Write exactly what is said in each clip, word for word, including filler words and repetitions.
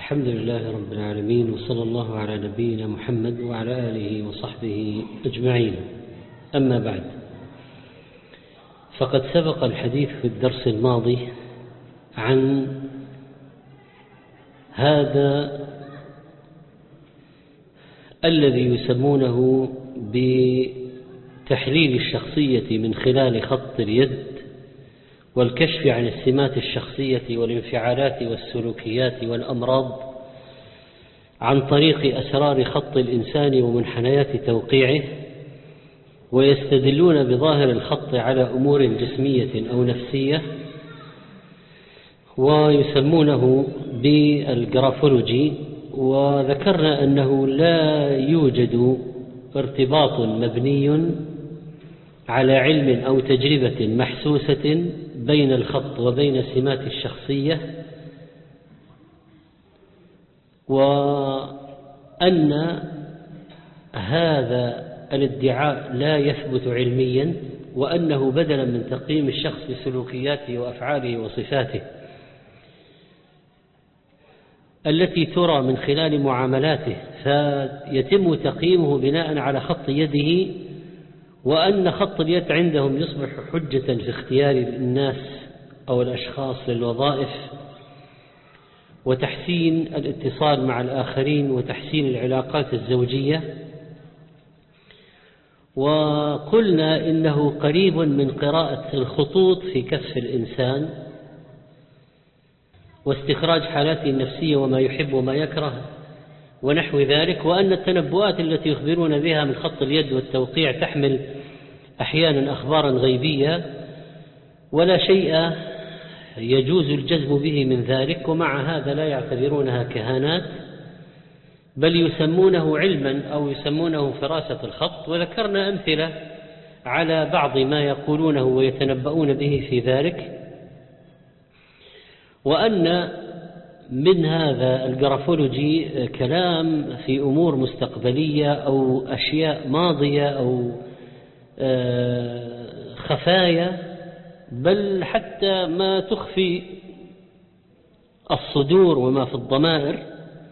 الحمد لله رب العالمين، وصلى الله على نبينا محمد وعلى آله وصحبه أجمعين. أما بعد، فقد سبق الحديث في الدرس الماضي عن هذا الذي يسمونه بتحليل الشخصية من خلال خط اليد والكشف عن السمات الشخصية والانفعالات والسلوكيات والأمراض عن طريق أسرار خط الإنسان ومنحنيات توقيعه، ويستدلون بظاهر الخط على أمور جسمية أو نفسية، ويسمونه بالجرافولوجي. وذكرنا أنه لا يوجد ارتباط مبني على علم أو تجربة محسوسة بين الخط وبين سمات الشخصية، وأن هذا الادعاء لا يثبت علميا، وأنه بدلا من تقييم الشخص بسلوكياته وأفعاله وصفاته التي ترى من خلال معاملاته فيتم تقييمه بناء على خط يده، وأن خط اليد عندهم يصبح حجة في اختيار الناس أو الأشخاص للوظائف وتحسين الاتصال مع الآخرين وتحسين العلاقات الزوجية. وقلنا إنه قريب من قراءة الخطوط في كف الإنسان واستخراج حالاته النفسية وما يحب وما يكره ونحو ذلك، وأن التنبؤات التي يخبرون بها من خط اليد والتوقيع تحمل أحيانا أخبارا غيبية ولا شيء يجوز الجزم به من ذلك، ومع هذا لا يعتبرونها كهانات بل يسمونه علما أو يسمونه فراسة الخط. وذكرنا أمثلة على بعض ما يقولونه ويتنبؤون به في ذلك، وأن من هذا الجرافولوجي كلام في أمور مستقبلية أو أشياء ماضية أو خفايا، بل حتى ما تخفي الصدور وما في الضمائر،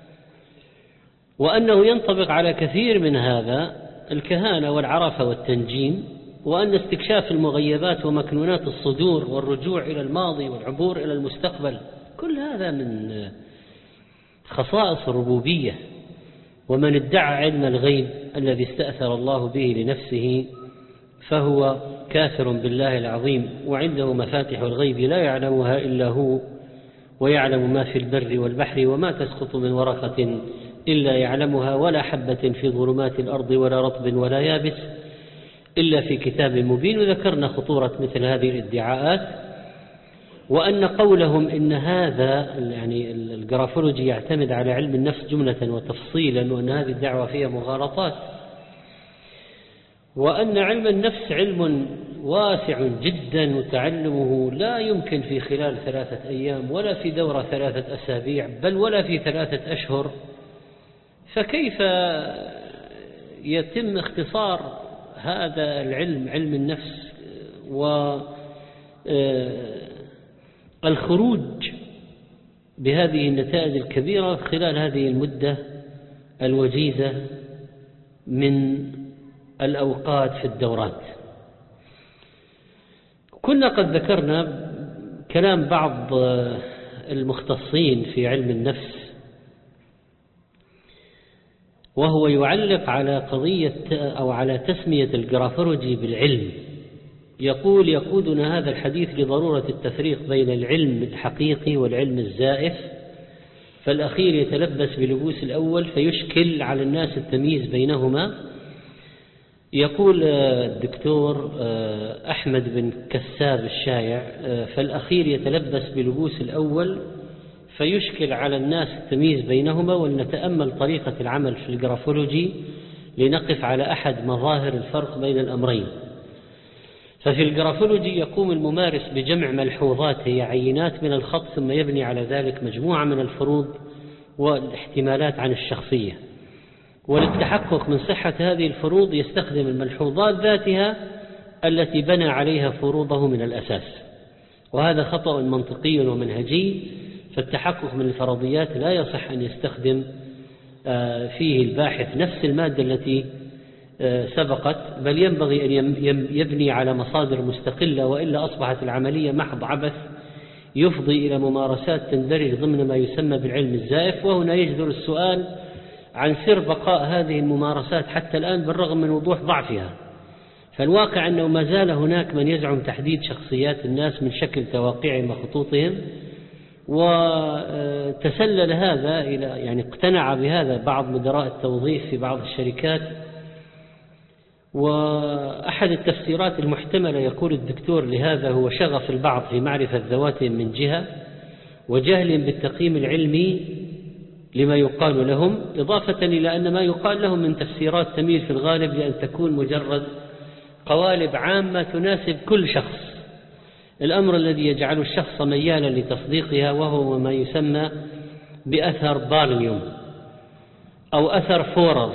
وأنه ينطبق على كثير من هذا الكهانة والعرفة والتنجيم، وأن استكشاف المغيبات ومكنونات الصدور والرجوع إلى الماضي والعبور إلى المستقبل كل هذا من خصائص الربوبية. ومن ادعى علم الغيب الذي استأثر الله به لنفسه فهو كافر بالله العظيم، وعنده مفاتح الغيب لا يعلمها إلا هو، ويعلم ما في البر والبحر وما تسقط من ورقة إلا يعلمها، ولا حبة في ظلمات الأرض ولا رطب ولا يابس إلا في كتاب مبين. وذكرنا خطورة مثل هذه الادعاءات، وأن قولهم إن هذا يعني الجرافولوجي يعتمد على علم النفس جملة وتفصيلا، وأن هذه الدعوة فيها مغالطات، وأن علم النفس علم واسع جدا وتعلمه لا يمكن في خلال ثلاثة أيام ولا في دورة ثلاثة أسابيع بل ولا في ثلاثة أشهر، فكيف يتم اختصار هذا العلم علم النفس والخروج بهذه النتائج الكبيرة خلال هذه المدة الوجيزة من الأوقات في الدورات؟ كنا قد ذكرنا كلام بعض المختصين في علم النفس، وهو يعلق على قضية أو على تسمية الجرافولوجي بالعلم. يقول: يقودنا هذا الحديث لضرورة التفريق بين العلم الحقيقي والعلم الزائف، فالأخير يتلبس بلبوس الأول فيشكل على الناس التمييز بينهما. يقول الدكتور أحمد بن كساب الشايع: فالأخير يتلبس بلبوس الأول فيشكل على الناس التمييز بينهما. ولنتأمل طريقة العمل في الجرافولوجي لنقف على أحد مظاهر الفرق بين الأمرين. ففي الجرافولوجي يقوم الممارس بجمع ملحوظات هي عينات من الخط، ثم يبني على ذلك مجموعة من الفروض والاحتمالات عن الشخصية، وللتحقق من صحة هذه الفروض يستخدم الملحوظات ذاتها التي بنى عليها فروضه من الأساس. وهذا خطأ منطقي ومنهجي، فالتحقق من الفرضيات لا يصح أن يستخدم فيه الباحث نفس المادة التي سبقت، بل ينبغي أن يبني على مصادر مستقلة، وإلا أصبحت العملية محض عبث يفضي إلى ممارسات تندرج ضمن ما يسمى بالعلم الزائف. وهنا يجدر السؤال عن سر بقاء هذه الممارسات حتى الآن بالرغم من وضوح ضعفها. فالواقع أنه ما زال هناك من يزعم تحديد شخصيات الناس من شكل تواقيعهم وخطوطهم، وتسلل هذا إلى يعني اقتنع بهذا بعض مدراء التوظيف في بعض الشركات. وأحد التفسيرات المحتملة يقول الدكتور لهذا هو شغف البعض في معرفة ذواتهم من جهة، وجهل بالتقييم العلمي لما يقال لهم، إضافة إلى أن ما يقال لهم من تفسيرات تميل في الغالب لأن تكون مجرد قوالب عامة تناسب كل شخص، الأمر الذي يجعل الشخص ميالا لتصديقها، وهو ما يسمى بأثر بارنيوم أو أثر فورر.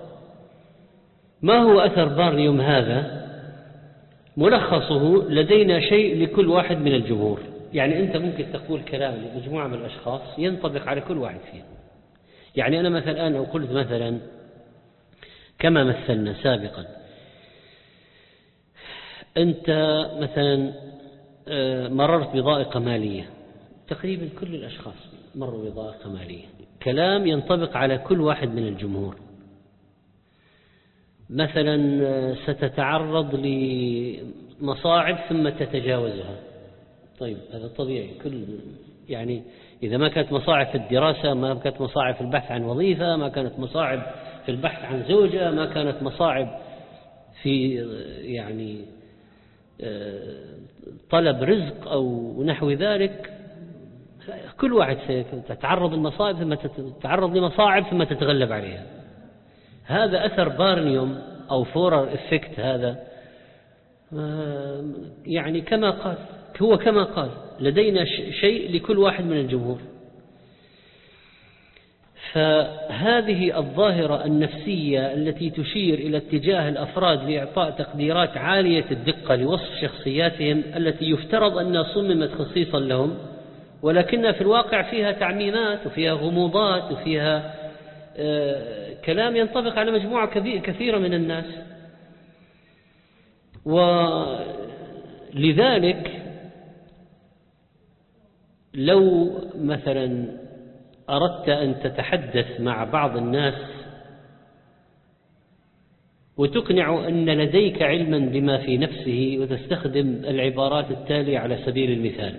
ما هو أثر بارنيوم هذا؟ ملخصه لدينا شيء لكل واحد من الجمهور. يعني أنت ممكن تقول كلام لمجموعة من الأشخاص ينطبق على كل واحد فيهم. يعني أنا مثلا الآن أو قلت مثلا كما مثلنا سابقا، أنت مثلا مررت بضائقة مالية، تقريبا كل الأشخاص مروا بضائقة مالية، كلام ينطبق على كل واحد من الجمهور. مثلا ستتعرض لمصاعب ثم تتجاوزها، طيب هذا طبيعي. كل يعني إذا ما كانت مصاعب في الدراسة، ما كانت مصاعب في البحث عن وظيفة، ما كانت مصاعب في البحث عن زوجة، ما كانت مصاعب في يعني طلب رزق أو نحو ذلك، كل واحد ستتعرض لمصاعب ثم تتعرض لمصاعب ثم تتغلب عليها. هذا أثر بارنيوم أو فورر إفكت. هذا يعني كما قال هو كما قال لدينا شيء لكل واحد من الجمهور. فهذه الظاهرة النفسية التي تشير إلى اتجاه الأفراد لإعطاء تقديرات عالية الدقة لوصف شخصياتهم التي يفترض أنها صممت خصيصا لهم، ولكنها في الواقع فيها تعميمات وفيها غموضات وفيها آه كلام ينطبق على مجموعة كثيرة من الناس. ولذلك لو مثلا أردت أن تتحدث مع بعض الناس وتقنع أن لديك علما بما في نفسه، وتستخدم العبارات التالية على سبيل المثال: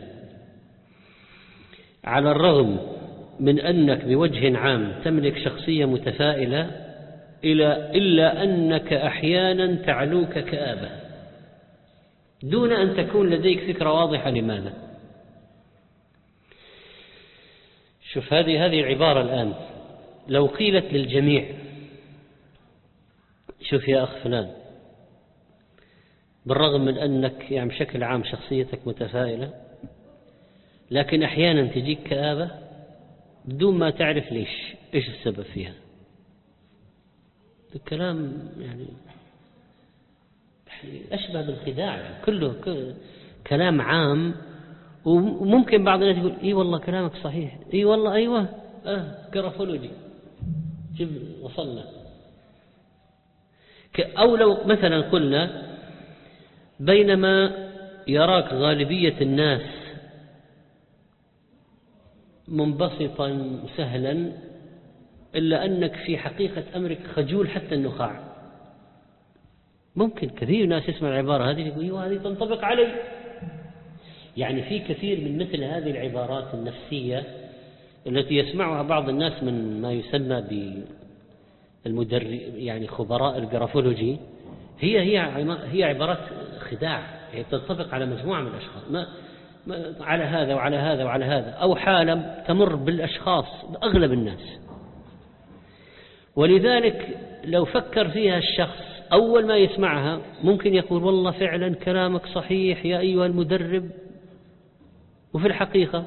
على الرغم من أنك بوجه عام تملك شخصية متفائلة، إلا أنك أحيانا تعلوك كآبة، دون أن تكون لديك فكرة واضحة لماذا. شوف هذه هذه العبارة الآن لو قيلت للجميع: شوف يا أخ فلان، بالرغم من أنك يعني بشكل عام شخصيتك متفائلة، لكن أحيانا تجيك كآبة بدون ما تعرف ليش، إيش السبب فيها. الكلام يعني أشبه بالخداع، يعني كله كلام عام، وممكن بعض الناس يقول إيه والله كلامك صحيح، إيه والله أيوة آه جرافولوجي جب وصلنا. أو لو مثلا قلنا بينما يراك غالبية الناس منبسطا سهلا، إلا أنك في حقيقة أمرك خجول حتى النخاع. ممكن كثير ناس يسمع العبارة هذه يقول أيوة هذه تنطبق علي. يعني في كثير من مثل هذه العبارات النفسية التي يسمعها بعض الناس من ما يسمى بالمدرب، يعني خبراء الجرافولوجي، هي هي هي عبارات خداع، هي تنطبق على مجموعة من الأشخاص، ما على هذا وعلى هذا وعلى هذا، أو حالة تمر بالأشخاص بأغلب الناس. ولذلك لو فكر فيها الشخص أول ما يسمعها ممكن يقول والله فعلا كلامك صحيح يا أيها المدرب، وفي الحقيقة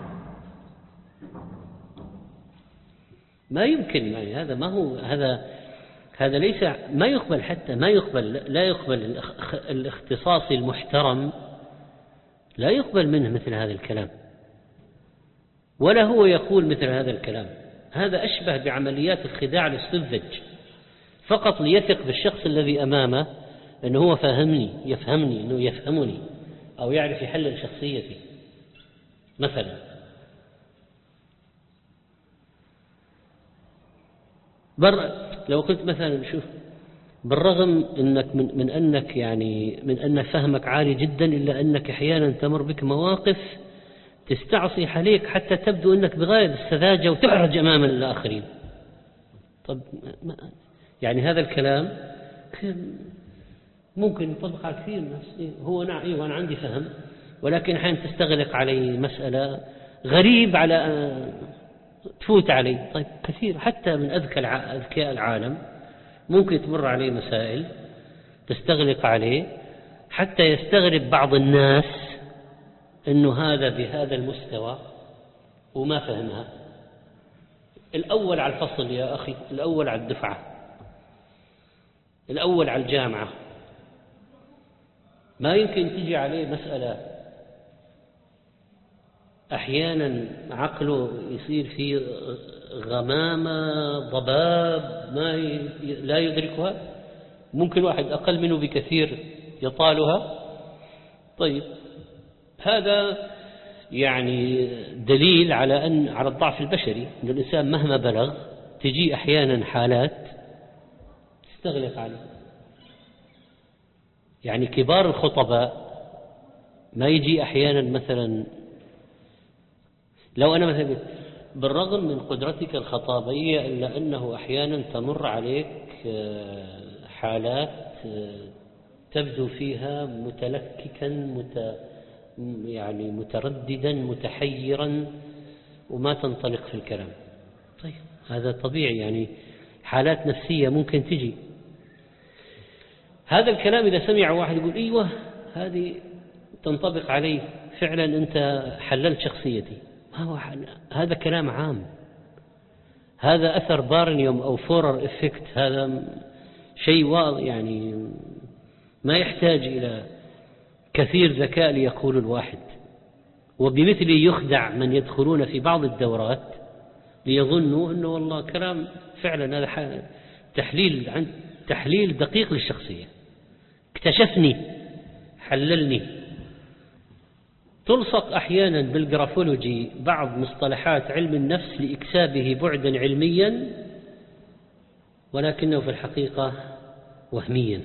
ما يمكن، يعني هذا ما هو هذا هذا ليس ما يقبل، حتى ما يقبل لا يقبل الاختصاصي المحترم لا يقبل منه مثل هذا الكلام. ولا هو يقول مثل هذا الكلام. هذا أشبه بعمليات الخداع الاستنتج فقط ليثق بالشخص الذي أمامه أنه هو فاهمني يفهمني أنه يفهمني أو يعرف يحلل شخصيتي مثلا. بر لو قلت مثلا شوف، بالرغم انك من, من انك يعني من ان فهمك عالي جدا الا انك احيانا تمر بك مواقف تستعصي عليك حتى تبدو انك بغاية السذاجة وتحرج امام الاخرين. طب ما يعني هذا الكلام ممكن يطبق على كثير ناس. هو نعم ايوه انا عندي فهم، ولكن احيانا تستغلق علي مسألة غريب على تفوت علي. طيب كثير حتى من أذكى أذكياء العالم ممكن تمر عليه مسائل تستغلق عليه حتى يستغرب بعض الناس أنه هذا بهذا المستوى وما فهمها. الأول على الفصل يا أخي، الأول على الدفعة، الأول على الجامعة، ما يمكن تجي عليه مسألة أحيانا عقله يصير فيه غمامة ضباب ما ي... لا يدركها. ممكن واحد أقل منه بكثير يطالها. طيب هذا يعني دليل على أن على الضعف البشري، أن الإنسان مهما بلغ تجي أحيانا حالات تستغلق عليه. يعني كبار الخطباء ما يجي أحيانا مثلا، لو أنا مثلا بالرغم من قدرتك الخطابية إلا أنه أحيانا تمر عليك حالات تبدو فيها متلككا مت يعني مترددا متحيرا وما تنطلق في الكلام. طيب هذا طبيعي، يعني حالات نفسية ممكن تجي. هذا الكلام إذا سمع واحد يقول أيوة هذه تنطبق علي فعلا، أنت حللت شخصيتي. هو هذا كلام عام، هذا أثر بارنيوم أو فورر إفكت، هذا شيء واضح يعني ما يحتاج إلى كثير ذكاء ليقول الواحد. وبمثله يخدع من يدخلون في بعض الدورات ليظنوا أنه والله كلام فعلا هذا تحليل عن تحليل دقيق للشخصية، اكتشفني حللني. تلصق أحيانا بالجرافولوجي بعض مصطلحات علم النفس لإكسابه بعدا علميا ولكنه في الحقيقة وهميا.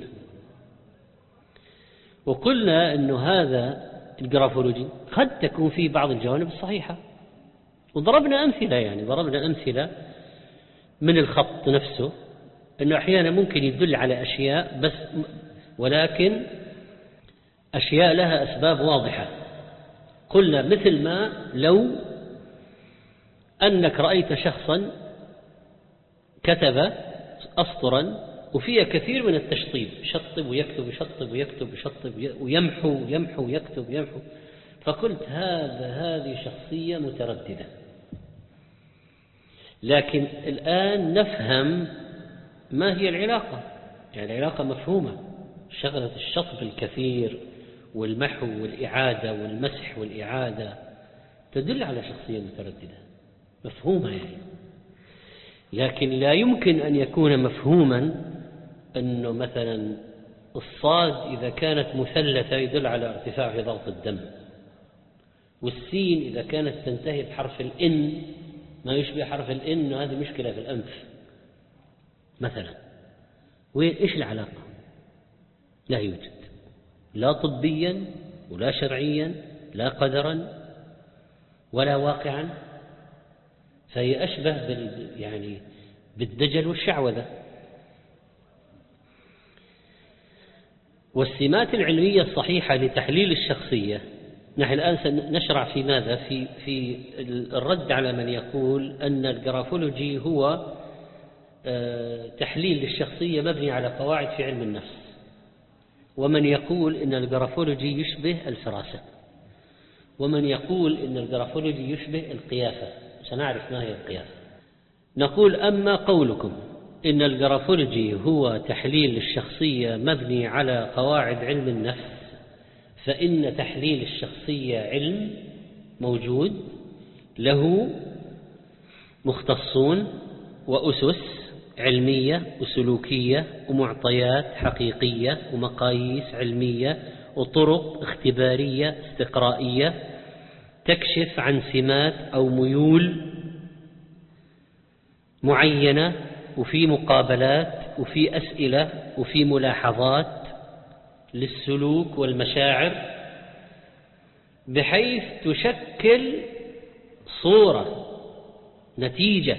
وقلنا أنه هذا الجرافولوجي قد تكون فيه بعض الجوانب الصحيحة، وضربنا أمثلة، يعني ضربنا أمثلة من الخط نفسه أنه أحيانا ممكن يدل على أشياء بس ولكن أشياء لها أسباب واضحة. قلنا مثل ما لو أنك رأيت شخصا كتب أسطرا وفيها كثير من التشطيب، يشطب ويكتب يشطب ويكتب يشطب ويمحو يمحو يكتب يمحو، فقلت هذا هذه شخصية مترددة. لكن الآن نفهم ما هي العلاقة، يعني العلاقة مفهومة. شغلة الشطب الكثير والمحو والإعادة والمسح والإعادة تدل على شخصية مترددة مفهومة يعني. لكن لا يمكن أن يكون مفهوما أنه مثلا الصاد إذا كانت مثلثة يدل على ارتفاع في ضغط الدم، والسين إذا كانت تنتهي بحرف الإن ما يشبه حرف الإن وهذه مشكلة في الأنف مثلا. وإيش العلاقة؟ لا يوجد، لا طبيا ولا شرعيا لا قدرا ولا واقعا. فهي أشبه بال يعني بالدجل والشعوذة. والسمات العلمية الصحيحة لتحليل الشخصية، نحن الآن سنشرع في ماذا؟ في في الرد على من يقول أن الجرافولوجي هو تحليل للشخصية مبني على قواعد في علم النفس، ومن يقول أن الجرافولوجي يشبه الفراسة، ومن يقول أن الجرافولوجي يشبه القيافة. سنعرف ما هي القيافة. نقول أما قولكم إن الجرافولوجي هو تحليل للشخصية مبني على قواعد علم النفس، فإن تحليل الشخصية علم موجود له مختصون وأسس علمية وسلوكية ومعطيات حقيقية ومقاييس علمية وطرق اختبارية استقرائية تكشف عن سمات أو ميول معينة، وفي مقابلات وفي أسئلة وفي ملاحظات للسلوك والمشاعر، بحيث تشكل صورة نتيجة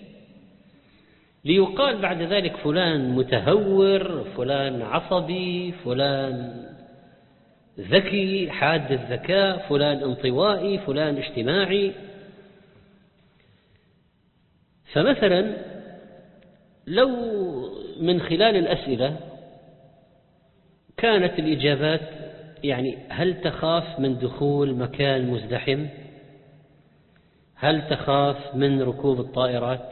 ليقال بعد ذلك فلان متهور، فلان عصبي، فلان ذكي حاد الذكاء، فلان انطوائي، فلان اجتماعي. فمثلا لو من خلال الأسئلة كانت الإجابات يعني هل تخاف من دخول مكان مزدحم؟ هل تخاف من ركوب الطائرات؟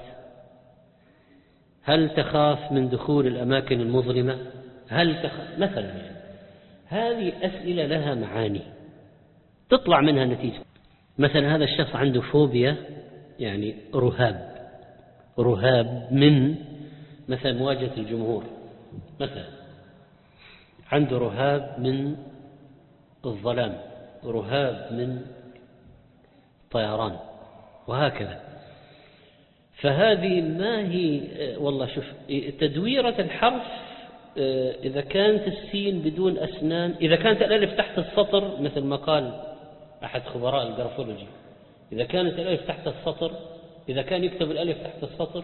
هل تخاف من دخول الأماكن المظلمة؟ هل تخاف مثلا يعني هذه أسئلة لها معاني تطلع منها نتيجة. مثلا هذا الشخص عنده فوبيا، يعني رهاب رهاب من مثلا مواجهة الجمهور، مثلا عنده رهاب من الظلام، رهاب من الطيران، وهكذا. فهذه ما هي والله شوف تدويرة الحرف، إذا كانت السين بدون أسنان، إذا كانت الألف تحت السطر مثل ما قال أحد خبراء الجرافولوجي، إذا كانت الألف تحت السطر، إذا كان يكتب الألف تحت السطر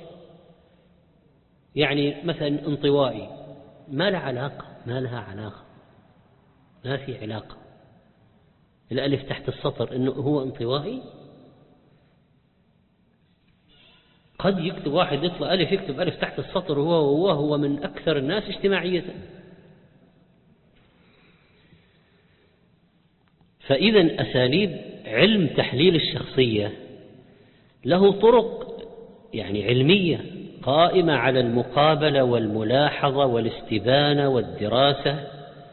يعني مثلا انطوائي، ما لها علاقة، ما لها علاقة، ما في علاقة. الألف تحت السطر إنه هو انطوائي. قد يكتب واحد يطلع ألف يكتب ألف تحت السطر وهو هو هو من أكثر الناس اجتماعية. فإذا أساليب علم تحليل الشخصية له طرق يعني علمية قائمة على المقابلة والملاحظة والاستبانة والدراسة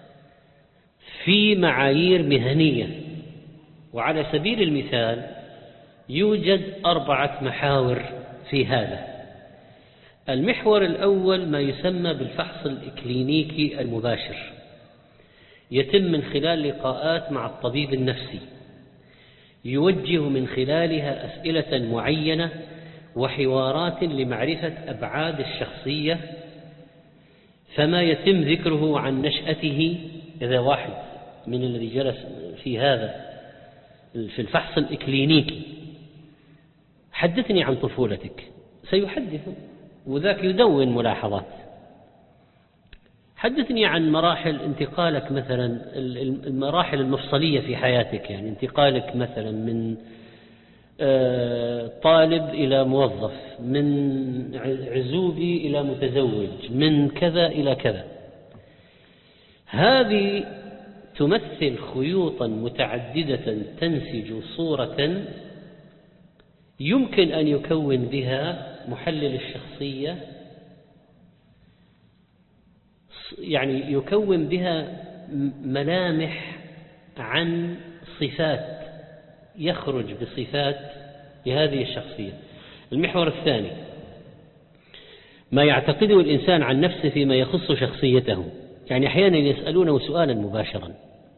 في معايير مهنية. وعلى سبيل المثال يوجد أربعة محاور في هذا. المحور الأول ما يسمى بالفحص الإكلينيكي المباشر، يتم من خلال لقاءات مع الطبيب النفسي، يوجه من خلالها أسئلة معينة وحوارات لمعرفة أبعاد الشخصية، فما يتم ذكره عن نشأته. إذا واحد من الذي جلس في هذا في الفحص الإكلينيكي حدثني عن طفولتك، سيحدث وذاك يدون ملاحظات. حدثني عن مراحل انتقالك، مثلا المراحل المفصلية في حياتك، يعني انتقالك مثلا من طالب إلى موظف، من عزوبي إلى متزوج، من كذا إلى كذا. هذه تمثل خيوطا متعددة تنسج صورة يمكن أن يكون بها محلل الشخصية، يعني يكون بها ملامح عن صفات، يخرج بصفات لهذه الشخصية. المحور الثاني ما يعتقده الإنسان عن نفسه فيما يخص شخصيته، يعني أحيانا يسألونه سؤالا مباشرا: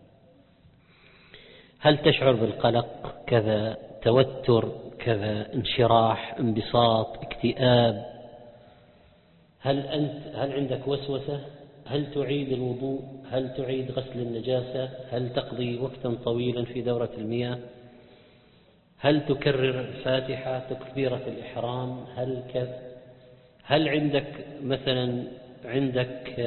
هل تشعر بالقلق كذا، توتر كذا، انشراح، انبساط، اكتئاب؟ هل أنت هل عندك وسوسة؟ هل تعيد الوضوء؟ هل تعيد غسل النجاسة؟ هل تقضي وقتا طويلا في دورة المياه؟ هل تكرر الفاتحة، تكبيرة الإحرام؟ هل كذا؟ هل عندك مثلا عندك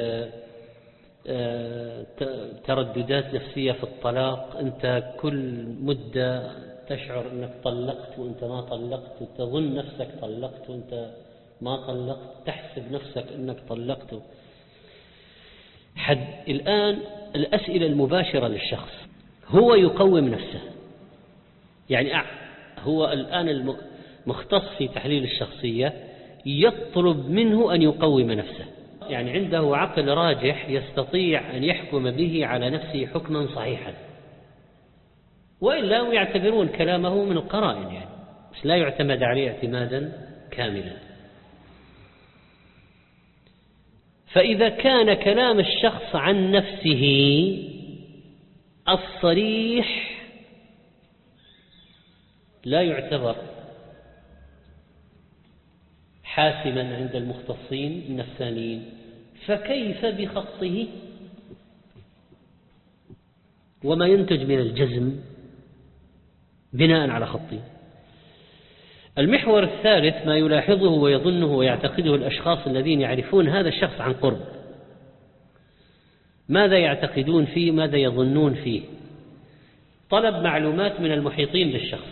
ترددات نفسية في الطلاق؟ أنت كل مدة تشعر أنك طلقت وأنت ما طلقت، وتظن نفسك طلقت وأنت ما طلقت، تحسب نفسك أنك طلقت. حد الآن الأسئلة المباشرة للشخص هو يقوم نفسه، يعني هو الآن المختص في تحليل الشخصية يطلب منه أن يقوم نفسه، يعني عنده عقل راجح يستطيع أن يحكم به على نفسه حكما صحيحا، وإلا يعتبرون كلامه من القرائن. يعني بس لا يعتمد عليه اعتمادا كاملا. فإذا كان كلام الشخص عن نفسه الصريح لا يعتبر حاسما عند المختصين النفسانيين، فكيف بخطه وما ينتج من الجزم بناء على خطه؟ المحور الثالث ما يلاحظه ويظنه ويعتقده الأشخاص الذين يعرفون هذا الشخص عن قرب. ماذا يعتقدون فيه؟ ماذا يظنون فيه؟ طلب معلومات من المحيطين بالشخص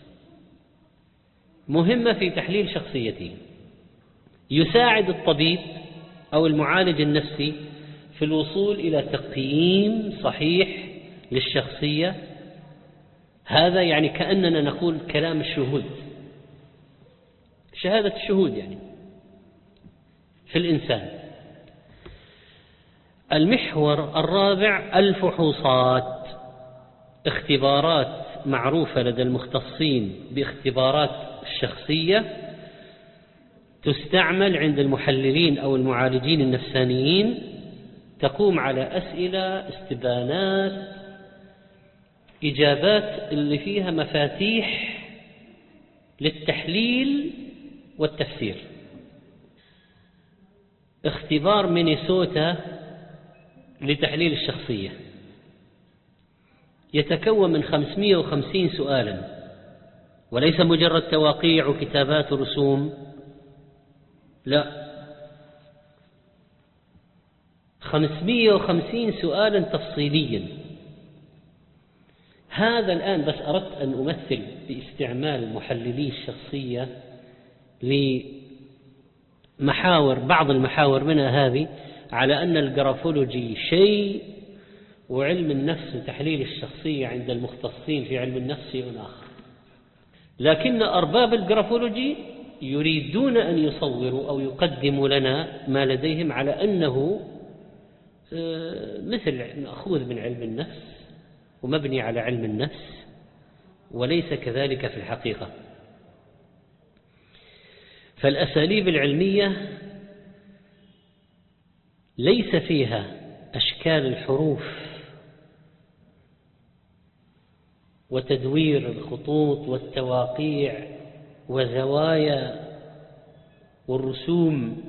مهمة في تحليل شخصيته، يساعد الطبيب أو المعالج النفسي في الوصول إلى تقييم صحيح للشخصية. هذا يعني كأننا نقول كلام الشهود، شهادة الشهود يعني في الإنسان. المحور الرابع الفحوصات، اختبارات معروفة لدى المختصين باختبارات الشخصية تستعمل عند المحللين أو المعالجين النفسانيين، تقوم على أسئلة، استبانات، إجابات اللي فيها مفاتيح للتحليل والتفسير. اختبار مينيسوتا لتحليل الشخصية يتكون من خمسمائة وخمسين سؤالا، وليس مجرد تواقيع وكتابات ورسوم، لا، خمسمائة وخمسين سؤالا تفصيليا. هذا الآن بس أردت أن أمثل باستعمال محللي الشخصية لمحاور، بعض المحاور منها هذه، على أن الجرافولوجي شيء وعلم النفس وتحليل الشخصية عند المختصين في علم النفس شيء آخر. لكن أرباب الجرافولوجي يريدون أن يصوروا أو يقدموا لنا ما لديهم على أنه مثل مأخوذ من علم النفس ومبني على علم النفس، وليس كذلك في الحقيقة. فالأساليب العلمية ليس فيها أشكال الحروف وتدوير الخطوط والتواقيع وزوايا والرسوم،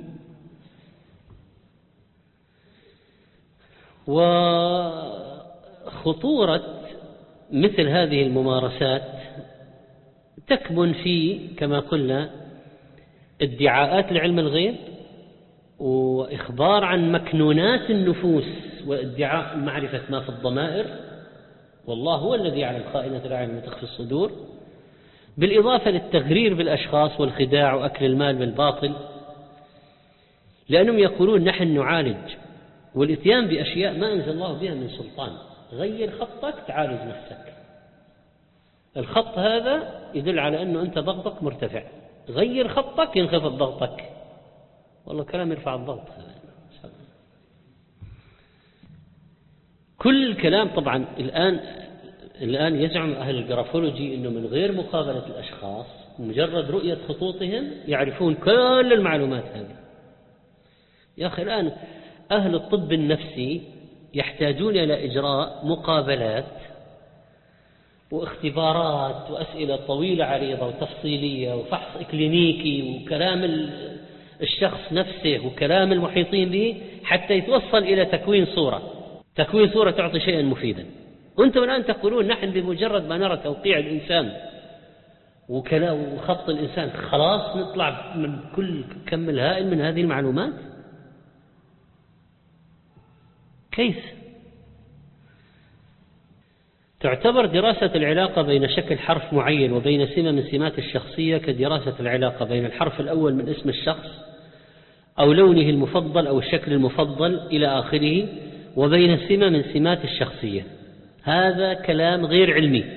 وخطورة مثل هذه الممارسات تكمن في كما قلنا ادعاءات لعلم الغيب وإخبار عن مكنونات النفوس وادعاء معرفة ما في الضمائر، والله هو الذي يعلم خائنة الأعين وتخفي الصدور، بالإضافة للتغرير بالأشخاص والخداع وأكل المال بالباطل، لأنهم يقولون نحن نعالج، والإتيان بأشياء ما أنزل الله بها من سلطان. غير خطك تعالج نفسك. الخط هذا يدل على أنه أنت ضغطك مرتفع، غير خطك ينخفض ضغطك. والله كلام يرفع الضغط. كل الكلام طبعا الآن الآن يزعم أهل الجرافولوجي أنه من غير مقابلة الأشخاص مجرد رؤية خطوطهم يعرفون كل المعلومات هذه. يا أخي الآن أهل الطب النفسي يحتاجون إلى إجراء مقابلات واختبارات وأسئلة طويلة عريضة وتفصيلية وفحص إكلينيكي وكلام الشخص نفسه وكلام المحيطين به حتى يتوصل إلى تكوين صورة تكوين صورة تعطي شيئا مفيدا. وأنتم الآن تقولون نحن بمجرد ما نرى توقيع الإنسان وكلام وخط الإنسان خلاص نطلع من كل كم الهائل من هذه المعلومات. كيف؟ تعتبر دراسة العلاقة بين شكل حرف معين وبين سمة من سمات الشخصية كدراسة العلاقة بين الحرف الأول من اسم الشخص أو لونه المفضل أو الشكل المفضل إلى آخره وبين سمة من سمات الشخصية. هذا كلام غير علمي،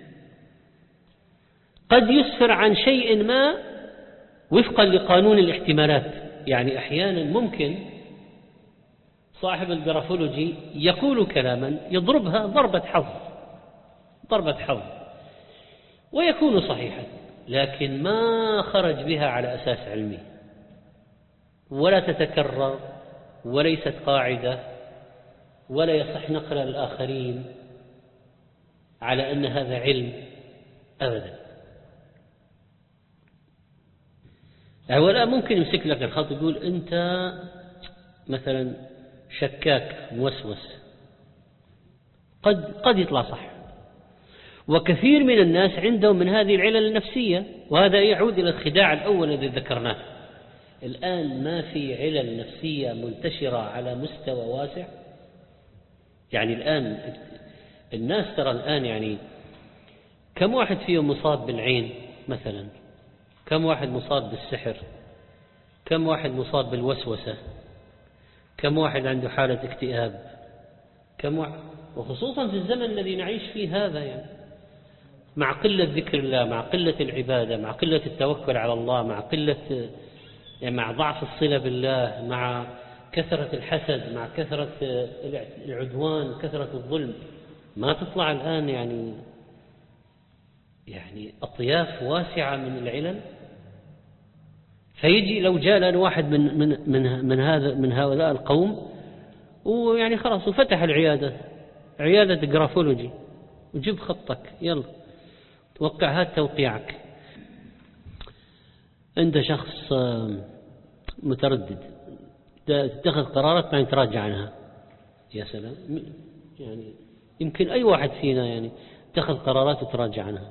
قد يسفر عن شيء ما وفقا لقانون الاحتمالات. يعني أحيانا ممكن صاحب الجرافولوجي يقول كلاما يضربها ضربة حظ ضربة حظ ويكون صحيحا، لكن ما خرج بها على أساس علمي، ولا تتكرر، وليست قاعدة، ولا يصح نقل الآخرين على أن هذا علم أبدا. ولا ممكن يمسك لك الخط يقول أنت مثلا شكاك موسوس، قد قد يطلع صح. وكثير من الناس عندهم من هذه العلل النفسية، وهذا يعود إلى الخداع الأول الذي ذكرناه. الآن ما في علل نفسية منتشرة على مستوى واسع. يعني الآن الناس ترى الآن يعني كم واحد فيهم مصاب بالعين مثلا، كم واحد مصاب بالسحر، كم واحد مصاب بالوسوسة، كم واحد عنده حالة اكتئاب، كم واحد، وخصوصا في الزمن الذي نعيش فيه هذا، يعني مع قلة ذكر الله، مع قلة العبادة، مع قلة التوكل على الله، مع قلة يعني مع ضعف الصلة بالله، مع كثرة الحسد، مع كثرة العدوان، كثرة الظلم، ما تطلع الآن يعني يعني أطياف واسعة من العلل. فيجي لو جاء لنا واحد من من من من هذا من هؤلاء القوم ويعني خلاص وفتح العيادة، عيادة جرافولوجي، وجيب خطك يلا توقع هات توقيعك. أنت شخص متردد، تتخذ قرارات ما يتراجع عنها. يا سلام، يعني يمكن أي واحد فينا يعني اتخذ قرارات وتراجع عنها.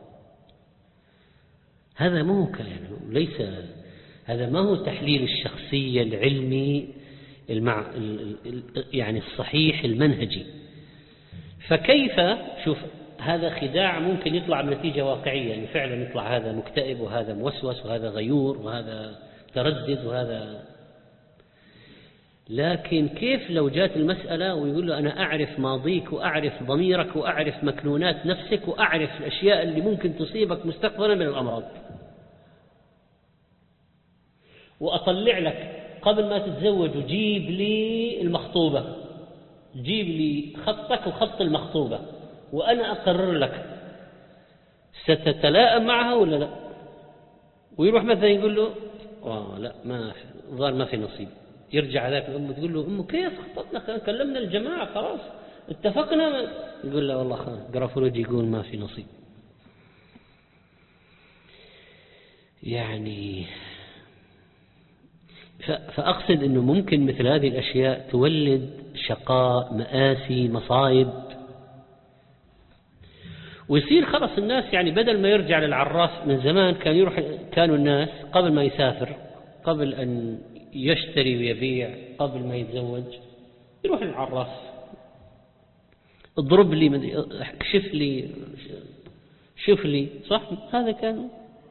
هذا ما هو كلام، ليس هذا ما هو تحليل الشخصية العلمي المع يعني الصحيح المنهجي. فكيف شوف هذا خداع ممكن يطلع بنتيجة واقعية، يعني فعلا يطلع هذا مكتئب وهذا موسوس وهذا غيور وهذا تردد وهذا. لكن كيف لو جات المسألة ويقول له أنا أعرف ماضيك وأعرف ضميرك وأعرف مكنونات نفسك وأعرف الأشياء اللي ممكن تصيبك مستقبلا من الأمراض، وأطلع لك قبل ما تتزوج وجيب لي المخطوبة، جيب لي خطك وخط المخطوبة وأنا أقرر لك ستتلائم معها ولا لا. ويروح مثلا يقول له آه لا ما ظهر ما في نصيب. يرجع ذاك الأم تقول له أمه كيف خططنا كلمنا الجماعة خلاص اتفقنا، يقول له والله خلاص جرافولوجي يقول ما في نصيب. يعني فأقصد أنه ممكن مثل هذه الأشياء تولد شقاء، مآسي، مصائب، ويصير خلص الناس يعني بدل ما يرجع للعراف. من زمان كان يروح، كانوا الناس قبل ما يسافر، قبل أن يشتري ويبيع، قبل ما يتزوج، يروح للعراف اضرب لي، اكشف لي، شوف لي، صح هذا كان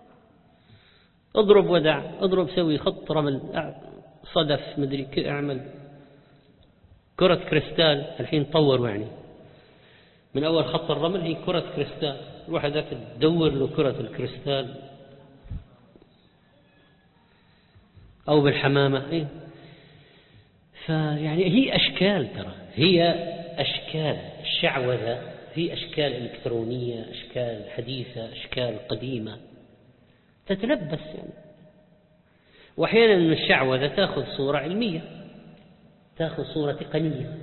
اضرب ودع، اضرب سوي خط رمل صدف مدري اعمل كرة كريستال. الحين طوروا يعني من أول خط الرمل هي كرة كريستال، روح ذاك تدور له كرة الكريستال أو بالحمامة. إيه؟ فيعني هي أشكال، ترى هي أشكال الشعوذة، هي أشكال إلكترونية، أشكال حديثة، أشكال قديمة تتلبس يعني. وأحيانا من الشعوذة تأخذ صورة علمية، تأخذ صورة تقنية،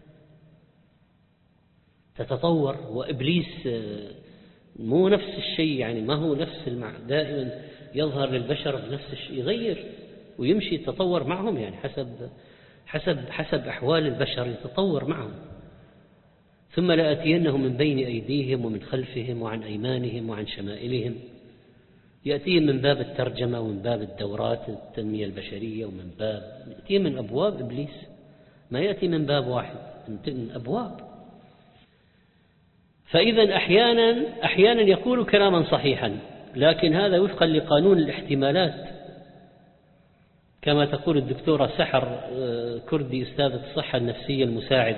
تتطور. وإبليس مو نفس الشيء، يعني ما هو نفس المع... دائما يظهر للبشر بنفس الشيء، يغير ويمشي يتطور معهم، يعني حسب حسب حسب أحوال البشر يتطور معهم. ثم لآتينهم من بين أيديهم ومن خلفهم وعن أيمانهم وعن شمائلهم. يأتيهم من باب الترجمة ومن باب الدورات التنمية البشرية، ومن باب يأتيهم من أبواب إبليس، ما يأتي من باب واحد، من أبواب. فإذا أحيانا أحيانا يقول كلاما صحيحا، لكن هذا وفقا لقانون الاحتمالات، كما تقول الدكتورة سحر كردي أستاذة الصحة النفسية المساعد.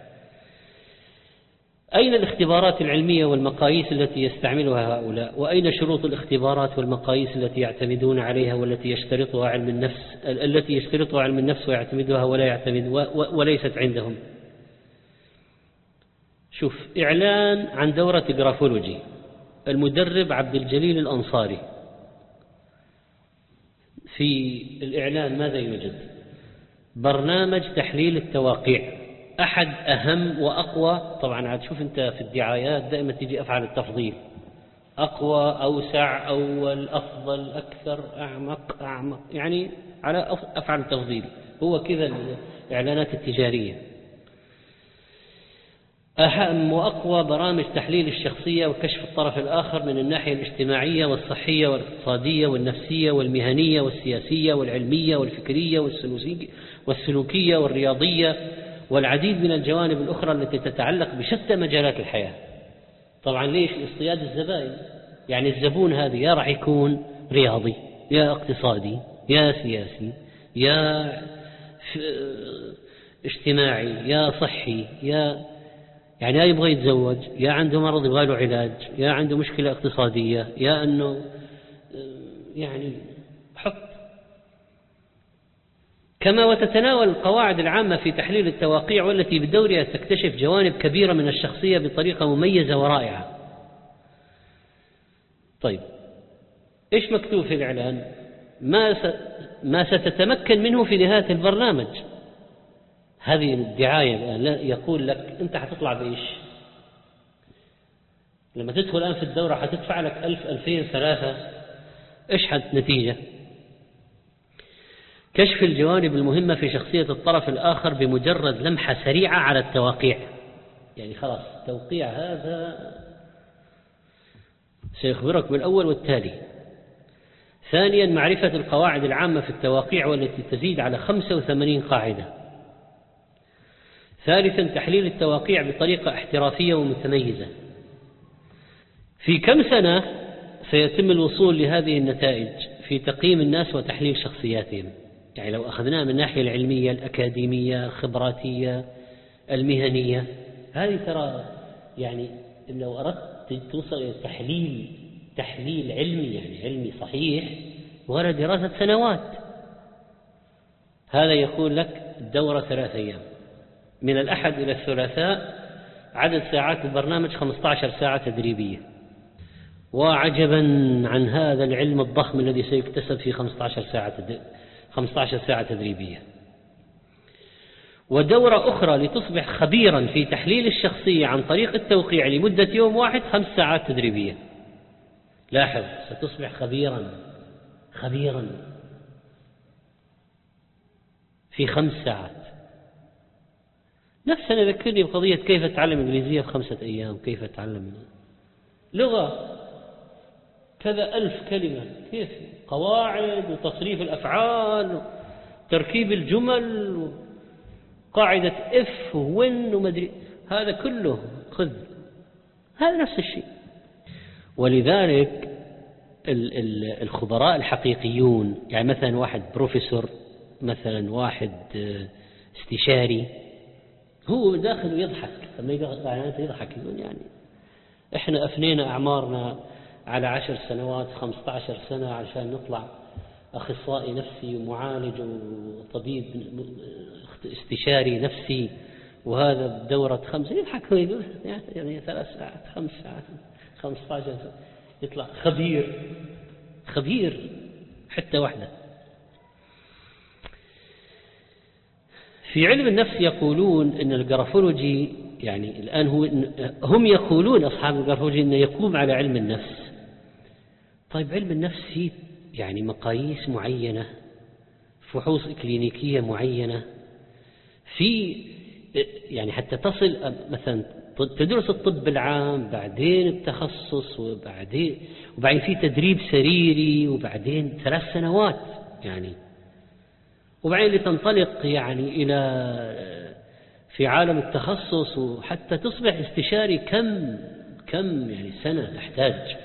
أين الاختبارات العلمية والمقاييس التي يستعملها هؤلاء؟ وأين شروط الاختبارات والمقاييس التي يعتمدون عليها والتي يشترطها علم النفس التي يشترطها علم النفس ويعتمدها ولا يعتمد وليست عندهم؟ شوف، إعلان عن دورة جرافولوجي، المدرب عبد الجليل الأنصاري، في الإعلان ماذا يوجد؟ برنامج تحليل التواقيع، أحد أهم وأقوى، طبعا عاد شوف أنت في الدعايات دائما تجي أفعل التفضيل، أقوى، أوسع، أول، أفضل، أكثر، أعمق، أعمق، يعني على أفعل التفضيل، هو كذا الإعلانات التجارية. أهم وأقوى برامج تحليل الشخصية وكشف الطرف الآخر من الناحية الاجتماعية والصحية والاقتصادية والنفسية والمهنية والسياسية والعلمية والفكرية والسلوكية والرياضية والعديد من الجوانب الأخرى التي تتعلق بشتى مجالات الحياة. طبعا ليش؟ اصطياد الزبائن، يعني الزبون هذا يا راح يكون رياضي، يا اقتصادي، يا سياسي، يا اجتماعي، يا صحي، يا يعني يا يبغى يتزوج، يا عنده مرض يبغى له علاج، يا عنده مشكلة اقتصادية، يا أنه يعني حط. كما وتتناول القواعد العامة في تحليل التواقيع والتي بدورها تكتشف جوانب كبيرة من الشخصية بطريقة مميزة ورائعة. طيب إيش مكتوب في الإعلان؟ ما ما ستتمكن منه في نهاية البرنامج. هذه الدعاية الآن يقول لك أنت حتطلع بإيش؟ لما تدخل الآن في الدورة حتدفع لك ألف، ألفين، ثلاثة، إيش حد نتيجة؟ كشف الجوانب المهمة في شخصية الطرف الآخر بمجرد لمحة سريعة على التواقيع. يعني خلاص التوقيع هذا سيخبرك بالأول والتالي. ثانيا معرفة القواعد العامة في التواقيع والتي تزيد على خمسة وثمانين قاعدة. ثالثا تحليل التواقيع بطريقة احترافية ومتميزة. في كم سنة سيتم الوصول لهذه النتائج في تقييم الناس وتحليل شخصياتهم؟ يعني لو أخذناها من الناحية العلمية الأكاديمية الخبراتية المهنية، هذه ترى يعني لو أردت توصل إلى تحليل تحليل علمي، يعني علمي صحيح ولا دراسة سنوات. هذا يقول لك الدورة ثلاث أيام من الأحد إلى الثلاثاء، عدد ساعات البرنامج خمسة عشر ساعة تدريبية. وعجبا عن هذا العلم الضخم الذي سيكتسب في خمسة عشر ساعة خمسة عشر ساعة تدريبية. ودورة أخرى لتصبح خبيرا في تحليل الشخصية عن طريق التوقيع لمدة يوم واحد، خمس ساعات تدريبية. لاحظ، ستصبح خبيرا خبيرا في خمس ساعات. نفسنا ذكرني بقضية كيف أتعلم إنجليزية في خمسة أيام، كيف أتعلم لغة كذا ألف كلمة، كيف قواعد وتصريف الأفعال وتركيب الجمل وقاعدة إف وين ومدري، هذا كله خذ، هذا نفس الشيء. ولذلك الخبراء الحقيقيون، يعني مثلا واحد بروفيسور، مثلا واحد استشاري، هو داخل يضحك لما يضحك يقول يعني احنا أفنينا أعمارنا على عشر سنوات خمسة عشر سنة عشان نطلع أخصائي نفسي ومعالج وطبيب استشاري نفسي، وهذا بدورة خمسة. يضحك هو يقول يعني ثلاث ساعات خمس ساعات خمسة عشر سنة يطلع خبير خبير حتى واحدة. في علم النفس يقولون أن الجرافولوجي، يعني الآن هو هم يقولون أصحاب الجرافولوجي أنه يقوم على علم النفس. طيب علم النفس فيه يعني مقاييس معينة، فحوص كلينيكية معينة، في يعني حتى تصل مثلا تدرس الطب العام، بعدين التخصص، وبعدين وبعدين في تدريب سريري، وبعدين ثلاث سنوات يعني، وبعدين لتنطلق يعني إلى في عالم التخصص، وحتى تصبح استشاري كم كم يعني سنة تحتاج.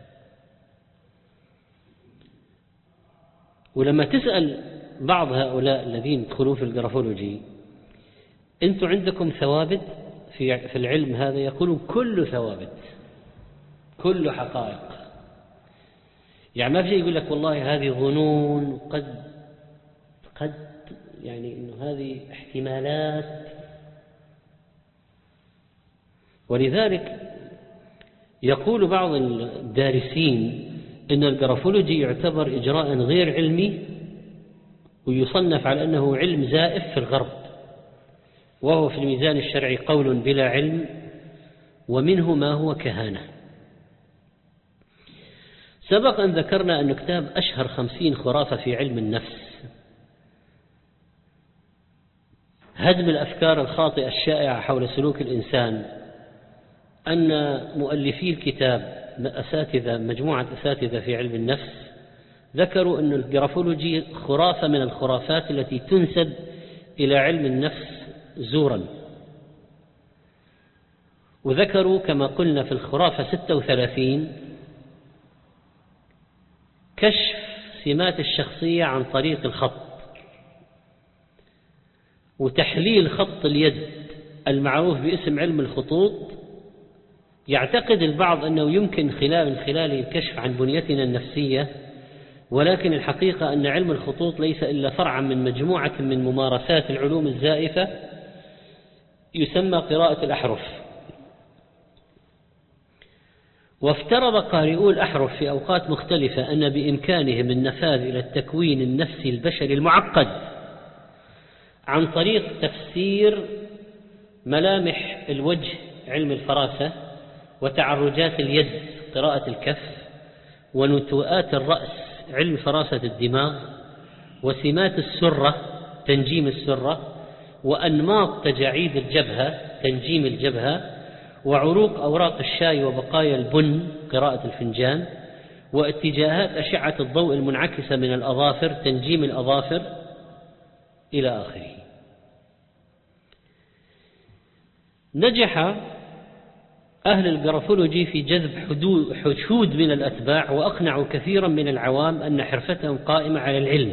ولما تسأل بعض هؤلاء الذين يدخلون في الجرافولوجي أنتم عندكم ثوابت في في العلم هذا؟ يقولون كله ثوابت، كله حقائق. يعني ما في يقول لك والله هذه ظنون، قد قد يعني إنه هذه احتمالات. ولذلك يقول بعض الدارسين إن الجرافولوجي يعتبر إجراء غير علمي ويصنف على أنه علم زائف في الغرب، وهو في الميزان الشرعي قول بلا علم، ومنه ما هو كهانة. سبق أن ذكرنا أن كتاب أشهر خمسين خرافة في علم النفس، هدم الأفكار الخاطئة الشائعة حول سلوك الإنسان، أن مؤلفي الكتاب أساتذة مجموعة أساتذة في علم النفس ذكروا أن الجرافولوجي خرافة من الخرافات التي تنسب إلى علم النفس زورا، وذكروا كما قلنا في الخرافة ستة وثلاثين كشف سمات الشخصية عن طريق الخط، وتحليل خط اليد المعروف باسم علم الخطوط. يعتقد البعض أنه يمكن خلال من خلاله الكشف عن بنيتنا النفسية، ولكن الحقيقة أن علم الخطوط ليس إلا فرعا من مجموعة من ممارسات العلوم الزائفة يسمى قراءة الأحرف. وافترض قارئو الأحرف في أوقات مختلفة أن بإمكانهم النفاذ إلى التكوين النفسي البشري المعقد عن طريق تفسير ملامح الوجه علم الفراسة، وتعرجات اليد قراءة الكف، ونتوءات الرأس علم فراسة الدماغ، وسمات السرة تنجيم السرة، وأنماط تجاعيد الجبهة تنجيم الجبهة، وعروق أوراق الشاي وبقايا البن قراءة الفنجان، واتجاهات أشعة الضوء المنعكسة من الأظافر تنجيم الأظافر إلى آخره. نجح أهل الجرافولوجي في جذب حشود من الأتباع، وأقنعوا كثيرا من العوام أن حرفتهم قائمة على العلم.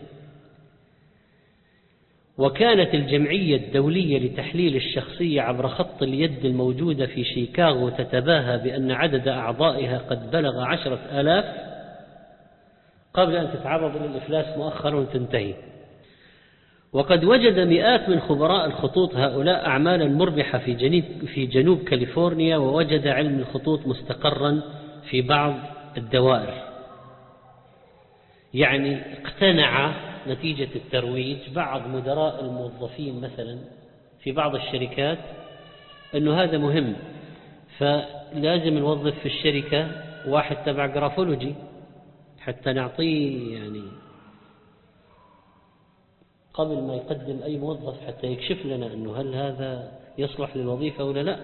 وكانت الجمعية الدولية لتحليل الشخصية عبر خط اليد الموجودة في شيكاغو تتباهى بأن عدد أعضائها قد بلغ عشرة آلاف قبل أن تتعرض للإفلاس مؤخرا وتنتهي. وقد وجد مئات من خبراء الخطوط هؤلاء أعمالا مربحة في جنوب, في جنوب كاليفورنيا، ووجد علم الخطوط مستقرا في بعض الدوائر. يعني اقتنع نتيجة الترويج بعض مدراء الموظفين مثلا في بعض الشركات أنه هذا مهم، فلازم نوظف في الشركة واحد تبع جرافولوجي حتى نعطيه يعني قبل ما يقدم أي موظف حتى يكشف لنا أنه هل هذا يصلح للوظيفة ولا لا.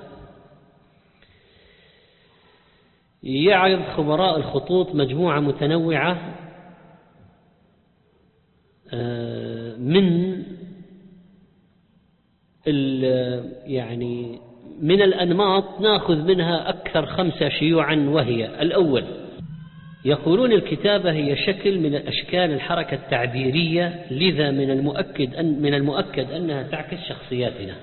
يعرض خبراء الخطوط مجموعة متنوعة من يعني من الأنماط، نأخذ منها أكثر خمسة شيوعا، وهي: الأول، يقولون الكتابة هي شكل من أشكال الحركة التعبيرية، لذا من المؤكد أن من المؤكد أنها تعكس شخصياتنا.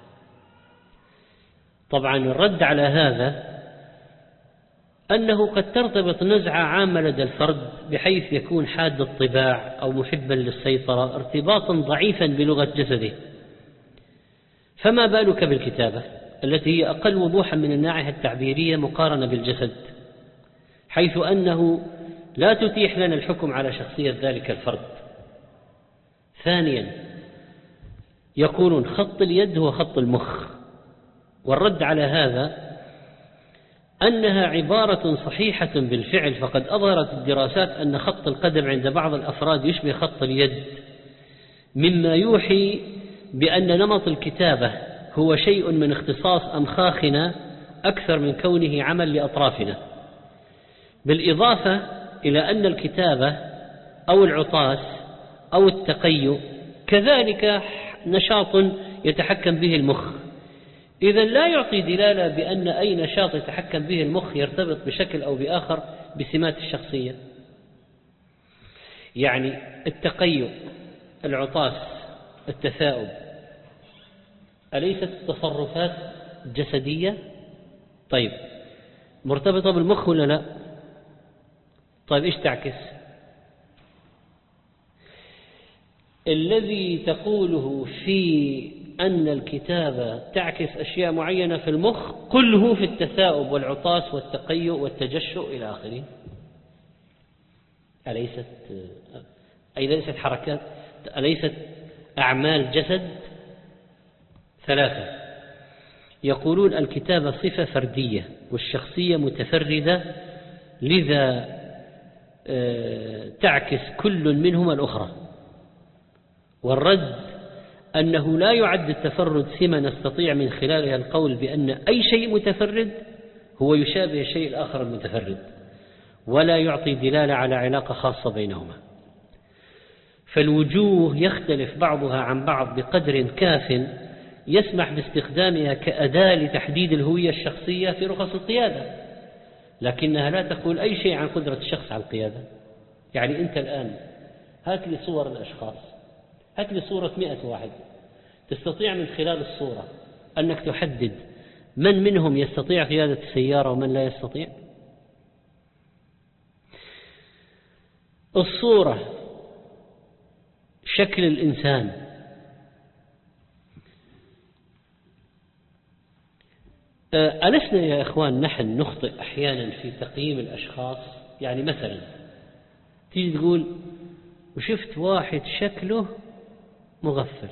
طبعا الرد على هذا أنه قد ترتبط نزعة عامة لدى الفرد بحيث يكون حاد الطباع أو محبا للسيطرة ارتباطا ضعيفا بلغة جسده، فما بالك بالكتابة التي هي أقل وضوحا من الناحية التعبيرية مقارنة بالجسد، حيث أنه لا تتيح لنا الحكم على شخصية ذلك الفرد. ثانيا، يقولون خط اليد هو خط المخ، والرد على هذا أنها عبارة صحيحة بالفعل، فقد أظهرت الدراسات أن خط القدم عند بعض الأفراد يشبه خط اليد، مما يوحي بأن نمط الكتابة هو شيء من اختصاص أمخاخنا أكثر من كونه عمل لأطرافنا، بالإضافة إلى أن الكتابة أو العطاس أو التقيؤ كذلك نشاط يتحكم به المخ. إذن لا يعطي دلالة بأن أي نشاط يتحكم به المخ يرتبط بشكل أو بآخر بسمات الشخصية. يعني التقيؤ، العطاس، التثاؤب، أليست تصرفات جسدية؟ طيب مرتبطة بالمخ ولا لا؟ طيب إيش تعكس؟ الذي تقوله في أن الكتابة تعكس أشياء معينة في المخ كله في التثاؤب والعطاس والتقيؤ والتجشؤ إلى آخره. أليست أي ليست حركات أليست أعمال جسد؟ ثلاثة. يقولون الكتابة صفة فردية والشخصية متفردة، لذا تعكس كل منهما الأخرى. والرد أنه لا يعد التفرد سمة نستطيع من خلالها القول بأن أي شيء متفرد هو يشابه الشيء الآخر المتفرد، ولا يعطي دلالة على علاقة خاصة بينهما. فالوجوه يختلف بعضها عن بعض بقدر كاف يسمح باستخدامها كأداة لتحديد الهوية الشخصية في رخص القيادة، لكنها لا تقول أي شيء عن قدرة الشخص على القيادة. يعني أنت الآن هات لي صور الأشخاص، هات لي صورة مئة واحد، تستطيع من خلال الصورة أنك تحدد من منهم يستطيع قيادة السيارة ومن لا يستطيع؟ الصورة، شكل الإنسان، ألسنا يا إخوان نحن نخطئ أحيانا في تقييم الأشخاص؟ يعني مثلا تيجي تقول وشفت واحد شكله مغفل،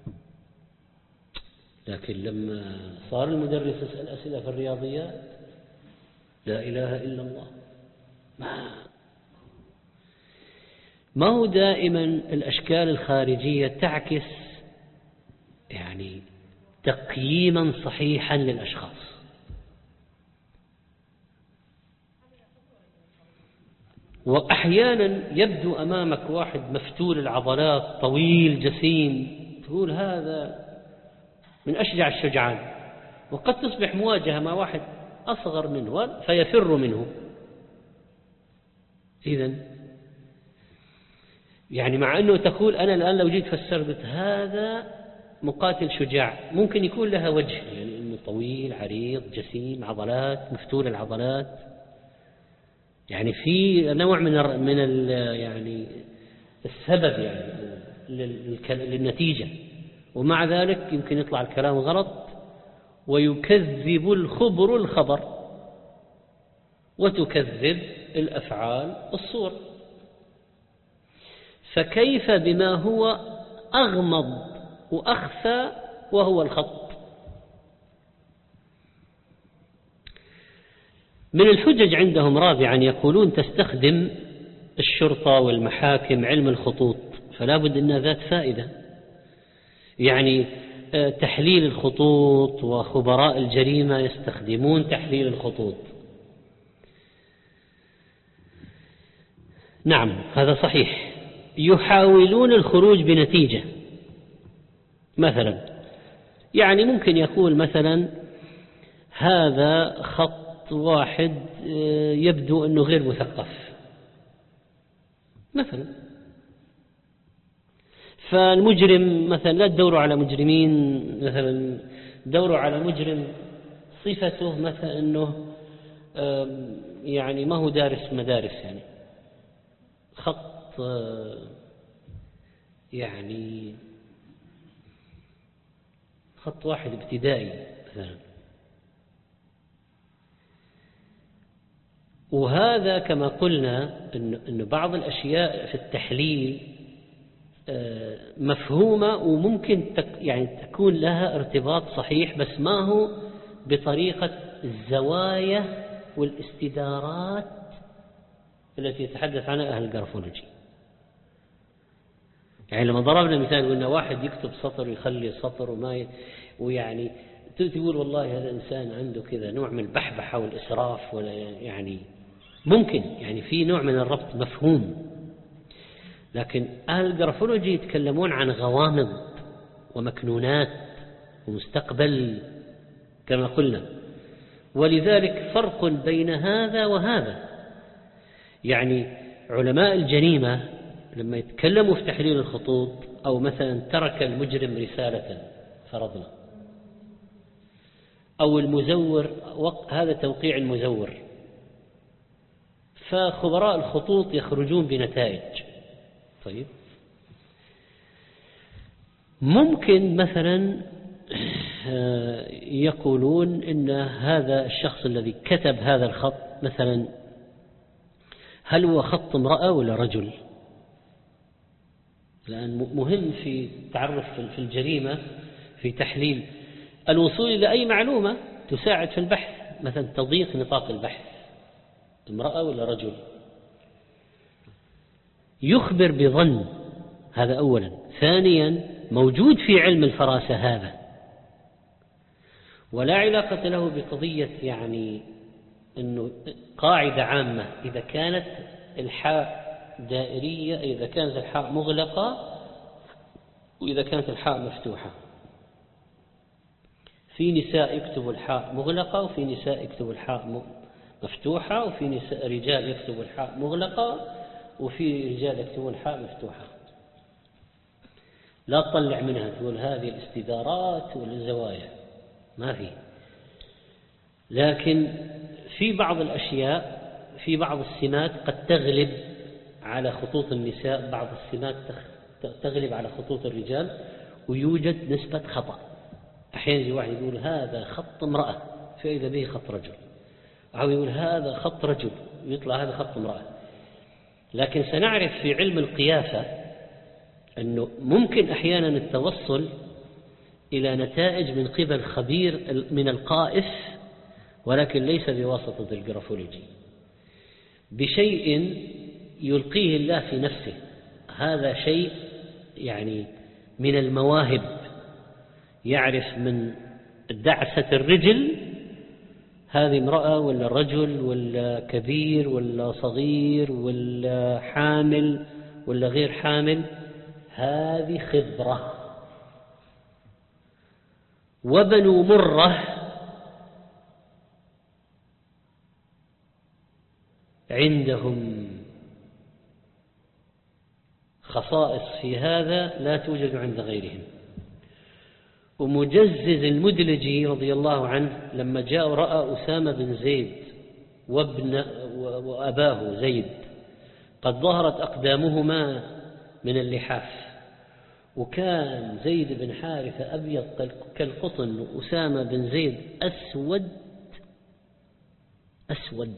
لكن لما صار المدرس يسأل أسئلة في الرياضيات لا إله إلا الله. ما ما هو دائما الأشكال الخارجية تعكس يعني تقييما صحيحا للأشخاص. وأحيانا يبدو أمامك واحد مفتول العضلات طويل جسيم، تقول هذا من أشجع الشجعان، وقد تصبح مواجهة مع واحد أصغر منه فيفر منه. إذن يعني مع أنه تقول أنا الآن لو جيت فسرت هذا مقاتل شجاع، ممكن يكون لها وجه، يعني أنه طويل عريض جسيم عضلات مفتول العضلات، يعني في نوع من ال من ال يعني السبب يعني للنتيجة، ومع ذلك يمكن يطلع الكلام غلط ويكذب الخبر الخبر وتكذب الأفعال الصور. فكيف بما هو أغمض وأخفى وهو الخط؟ من الحجج عندهم رابعا يقولون تستخدم الشرطة والمحاكم علم الخطوط، فلا بد أنها ذات فائدة، يعني تحليل الخطوط، وخبراء الجريمة يستخدمون تحليل الخطوط. نعم هذا صحيح، يحاولون الخروج بنتيجة. مثلا يعني ممكن يقول مثلا هذا خط واحد يبدو أنه غير مثقف مثلا، فالمجرم مثلا لا تدوروا على مجرمين، مثلا دوروا على مجرم صفته مثلا أنه يعني ما هو دارس مدارس، يعني خط يعني خط واحد ابتدائي مثلا. وهذا كما قلنا أن بعض الأشياء في التحليل مفهومة وممكن يعني تكون لها ارتباط صحيح، بس ما هو بطريقة الزوايا والاستدارات التي يتحدث عنها أهل الجرافولوجي. يعني لما ضربنا مثال قلنا واحد يكتب سطر ويخلي سطر وما ي... ويعني تقول والله هذا إنسان عنده كذا نوع من البحبحة والإسراف، ولا يعني ممكن يعني في نوع من الربط مفهوم، لكن أهل الجرافولوجي يتكلمون عن غوامض ومكنونات ومستقبل كما قلنا، ولذلك فرق بين هذا وهذا. يعني علماء الجريمة لما يتكلموا في تحليل الخطوط، أو مثلا ترك المجرم رسالة فرضنا، أو المزور هذا توقيع المزور، فخبراء الخطوط يخرجون بنتائج. طيب ممكن مثلا يقولون إن هذا الشخص الذي كتب هذا الخط مثلا هل هو خط امرأة ولا رجل؟ لأن مهم في تعرف في الجريمة في تحليل الوصول إلى أي معلومة تساعد في البحث، مثلا تضييق نطاق البحث، امرأة ولا رجل، يخبر بظن، هذا أولا. ثانيا موجود في علم الفراسة هذا، ولا علاقة له بقضية يعني أنه قاعدة عامة إذا كانت الحاء دائرية، إذا كانت الحاء مغلقة وإذا كانت الحاء مفتوحة. في نساء يكتبوا الحاء مغلقة وفي نساء يكتبوا الحاء مفتوحة، وفي نساء رجال يكتبوا الحاء مغلقة وفي رجال يكتبون الحاء مفتوحة. لا تطلع منها تقول هذه الاستدارات والزوايا، ما في. لكن في بعض الأشياء، في بعض السمات قد تغلب على خطوط النساء، بعض السمات تغلب على خطوط الرجال، ويوجد نسبة خطأ. أحيانا يجي واحد يقول هذا خط امرأة فإذا به خط رجل، أو يقول هذا خط رجل ويطلع هذا خط امرأة. لكن سنعرف في علم القياسة أنه ممكن أحيانا التوصل إلى نتائج من قبل خبير من القائس، ولكن ليس بواسطة الجرافولوجي، بشيء يلقيه الله في نفسه. هذا شيء يعني من المواهب، يعرف من دعسة الرجل هذه امرأة ولا رجل ولا كبير ولا صغير ولا حامل ولا غير حامل، هذه خبرة. وبنو مرة عندهم خصائص في هذا لا توجد عند غيرهم. ومجزز المدلجي رضي الله عنه لما جاء رأى أسامة بن زيد وابن وأباه زيد قد ظهرت أقدامهما من اللحاف، وكان زيد بن حارثة أبيض كالقطن وأسامة بن زيد أسود أسود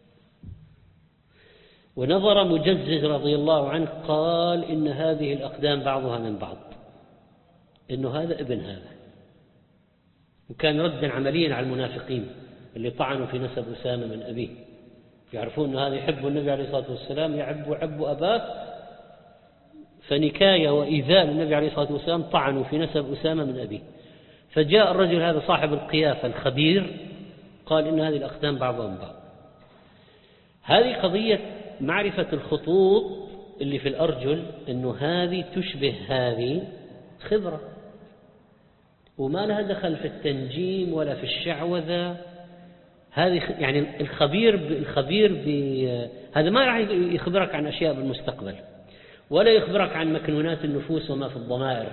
ونظر مجزز رضي الله عنه قال إن هذه الأقدام بعضها من بعض، إنه هذا ابن هذا. وكان ردا عمليا على المنافقين اللي طعنوا في نسب أسامة من أبيه، يعرفون أن هذا يحب النبي عليه الصلاة والسلام، يعب عب أباه، فنكاية وإيذاء النبي عليه الصلاة والسلام طعنوا في نسب أسامة من أبيه. فجاء الرجل هذا صاحب القيافة الخبير قال إن هذه الأقدام بعضها من بعض. هذه قضية معرفة الخطوط اللي في الأرجل، إنه هذه تشبه هذه خبرة، وما لها دخل في التنجيم ولا في الشعوذة. هذه يعني الخبير الخبير هذا ما راح يخبرك عن أشياء بالمستقبل، ولا يخبرك عن مكنونات النفوس وما في الضمائر،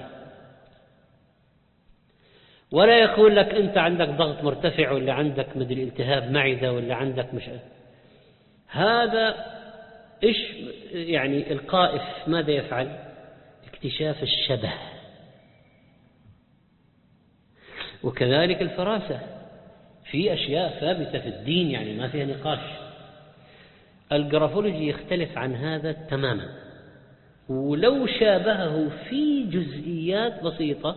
ولا يقول لك أنت عندك ضغط مرتفع ولا عندك مدري التهاب معدة ولا عندك مش. هذا إيش يعني القائف ماذا يفعل؟ اكتشاف الشبه. وكذلك الفراسة في أشياء ثابتة في الدين يعني ما فيها نقاش. الجرافولوجي يختلف عن هذا تماما، ولو شابهه في جزئيات بسيطة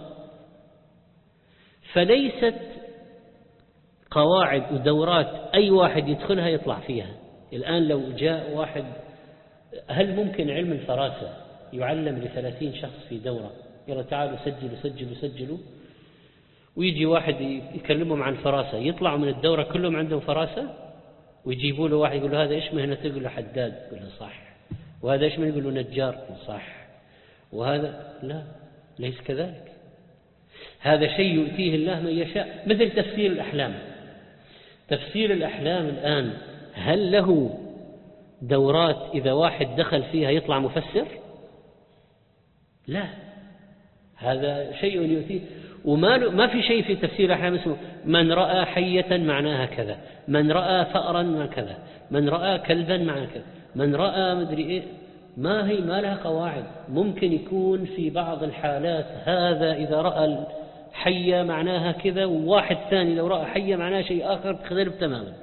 فليست قواعد ودورات أي واحد يدخلها يطلع فيها. الآن لو جاء واحد، هل ممكن علم الفراسة يعلم لثلاثين شخص في دورة، يلا تعالوا سجلوا سجلوا سجلوا، ويجي واحد يكلمهم عن فراسة يطلعوا من الدورة كلهم عندهم فراسة، ويجيبوا له واحد يقول له هذا إيش مهنته؟ يقول له حداد، يقول له صح. وهذا إيش مهنته؟ يقول له نجار، يقول له صح. وهذا لا، ليس كذلك. هذا شيء يؤتيه الله من يشاء، مثل تفسير الأحلام. تفسير الأحلام الآن هل له دورات إذا واحد دخل فيها يطلع مفسر؟ لا، هذا شيء يؤتيه. وما ما في شيء في تفسير الأحلام اسمه من رأى حية معناها كذا، من رأى فأرا معناها كذا، من رأى كلبا معناها كذا، من رأى مدري إيه. ما هي ما لها قواعد. ممكن يكون في بعض الحالات هذا إذا رأى حية معناها كذا، وواحد ثاني لو رأى حية معناها شيء آخر تختلف تماما.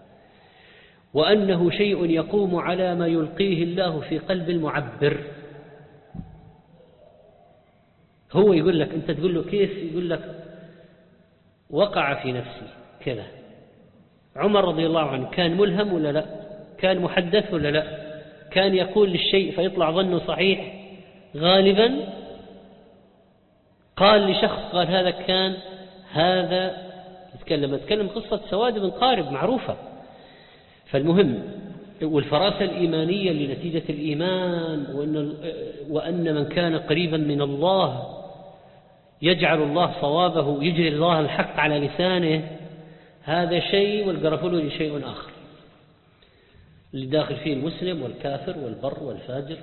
وأنه شيء يقوم على ما يلقيه الله في قلب المعبر. هو يقول لك، أنت تقول له كيف، يقول لك وقع في نفسي كذا. عمر رضي الله عنه كان ملهم ولا لا؟ كان محدث ولا لا؟ كان يقول للشيء فيطلع ظنه صحيح غالبا. قال لشخص، قال هذا كان هذا يتكلم يتكلم قصة سواد بن قارب معروفة. فالمهم، والفراسة الإيمانية لنتيجة الإيمان، وأن, وأن من كان قريبا من الله يجعل الله صوابه، يجري الله الحق على لسانه، هذا شيء، والقرفلوجي شيء آخر، اللي داخل فيه المسلم والكافر والبر والفاجر.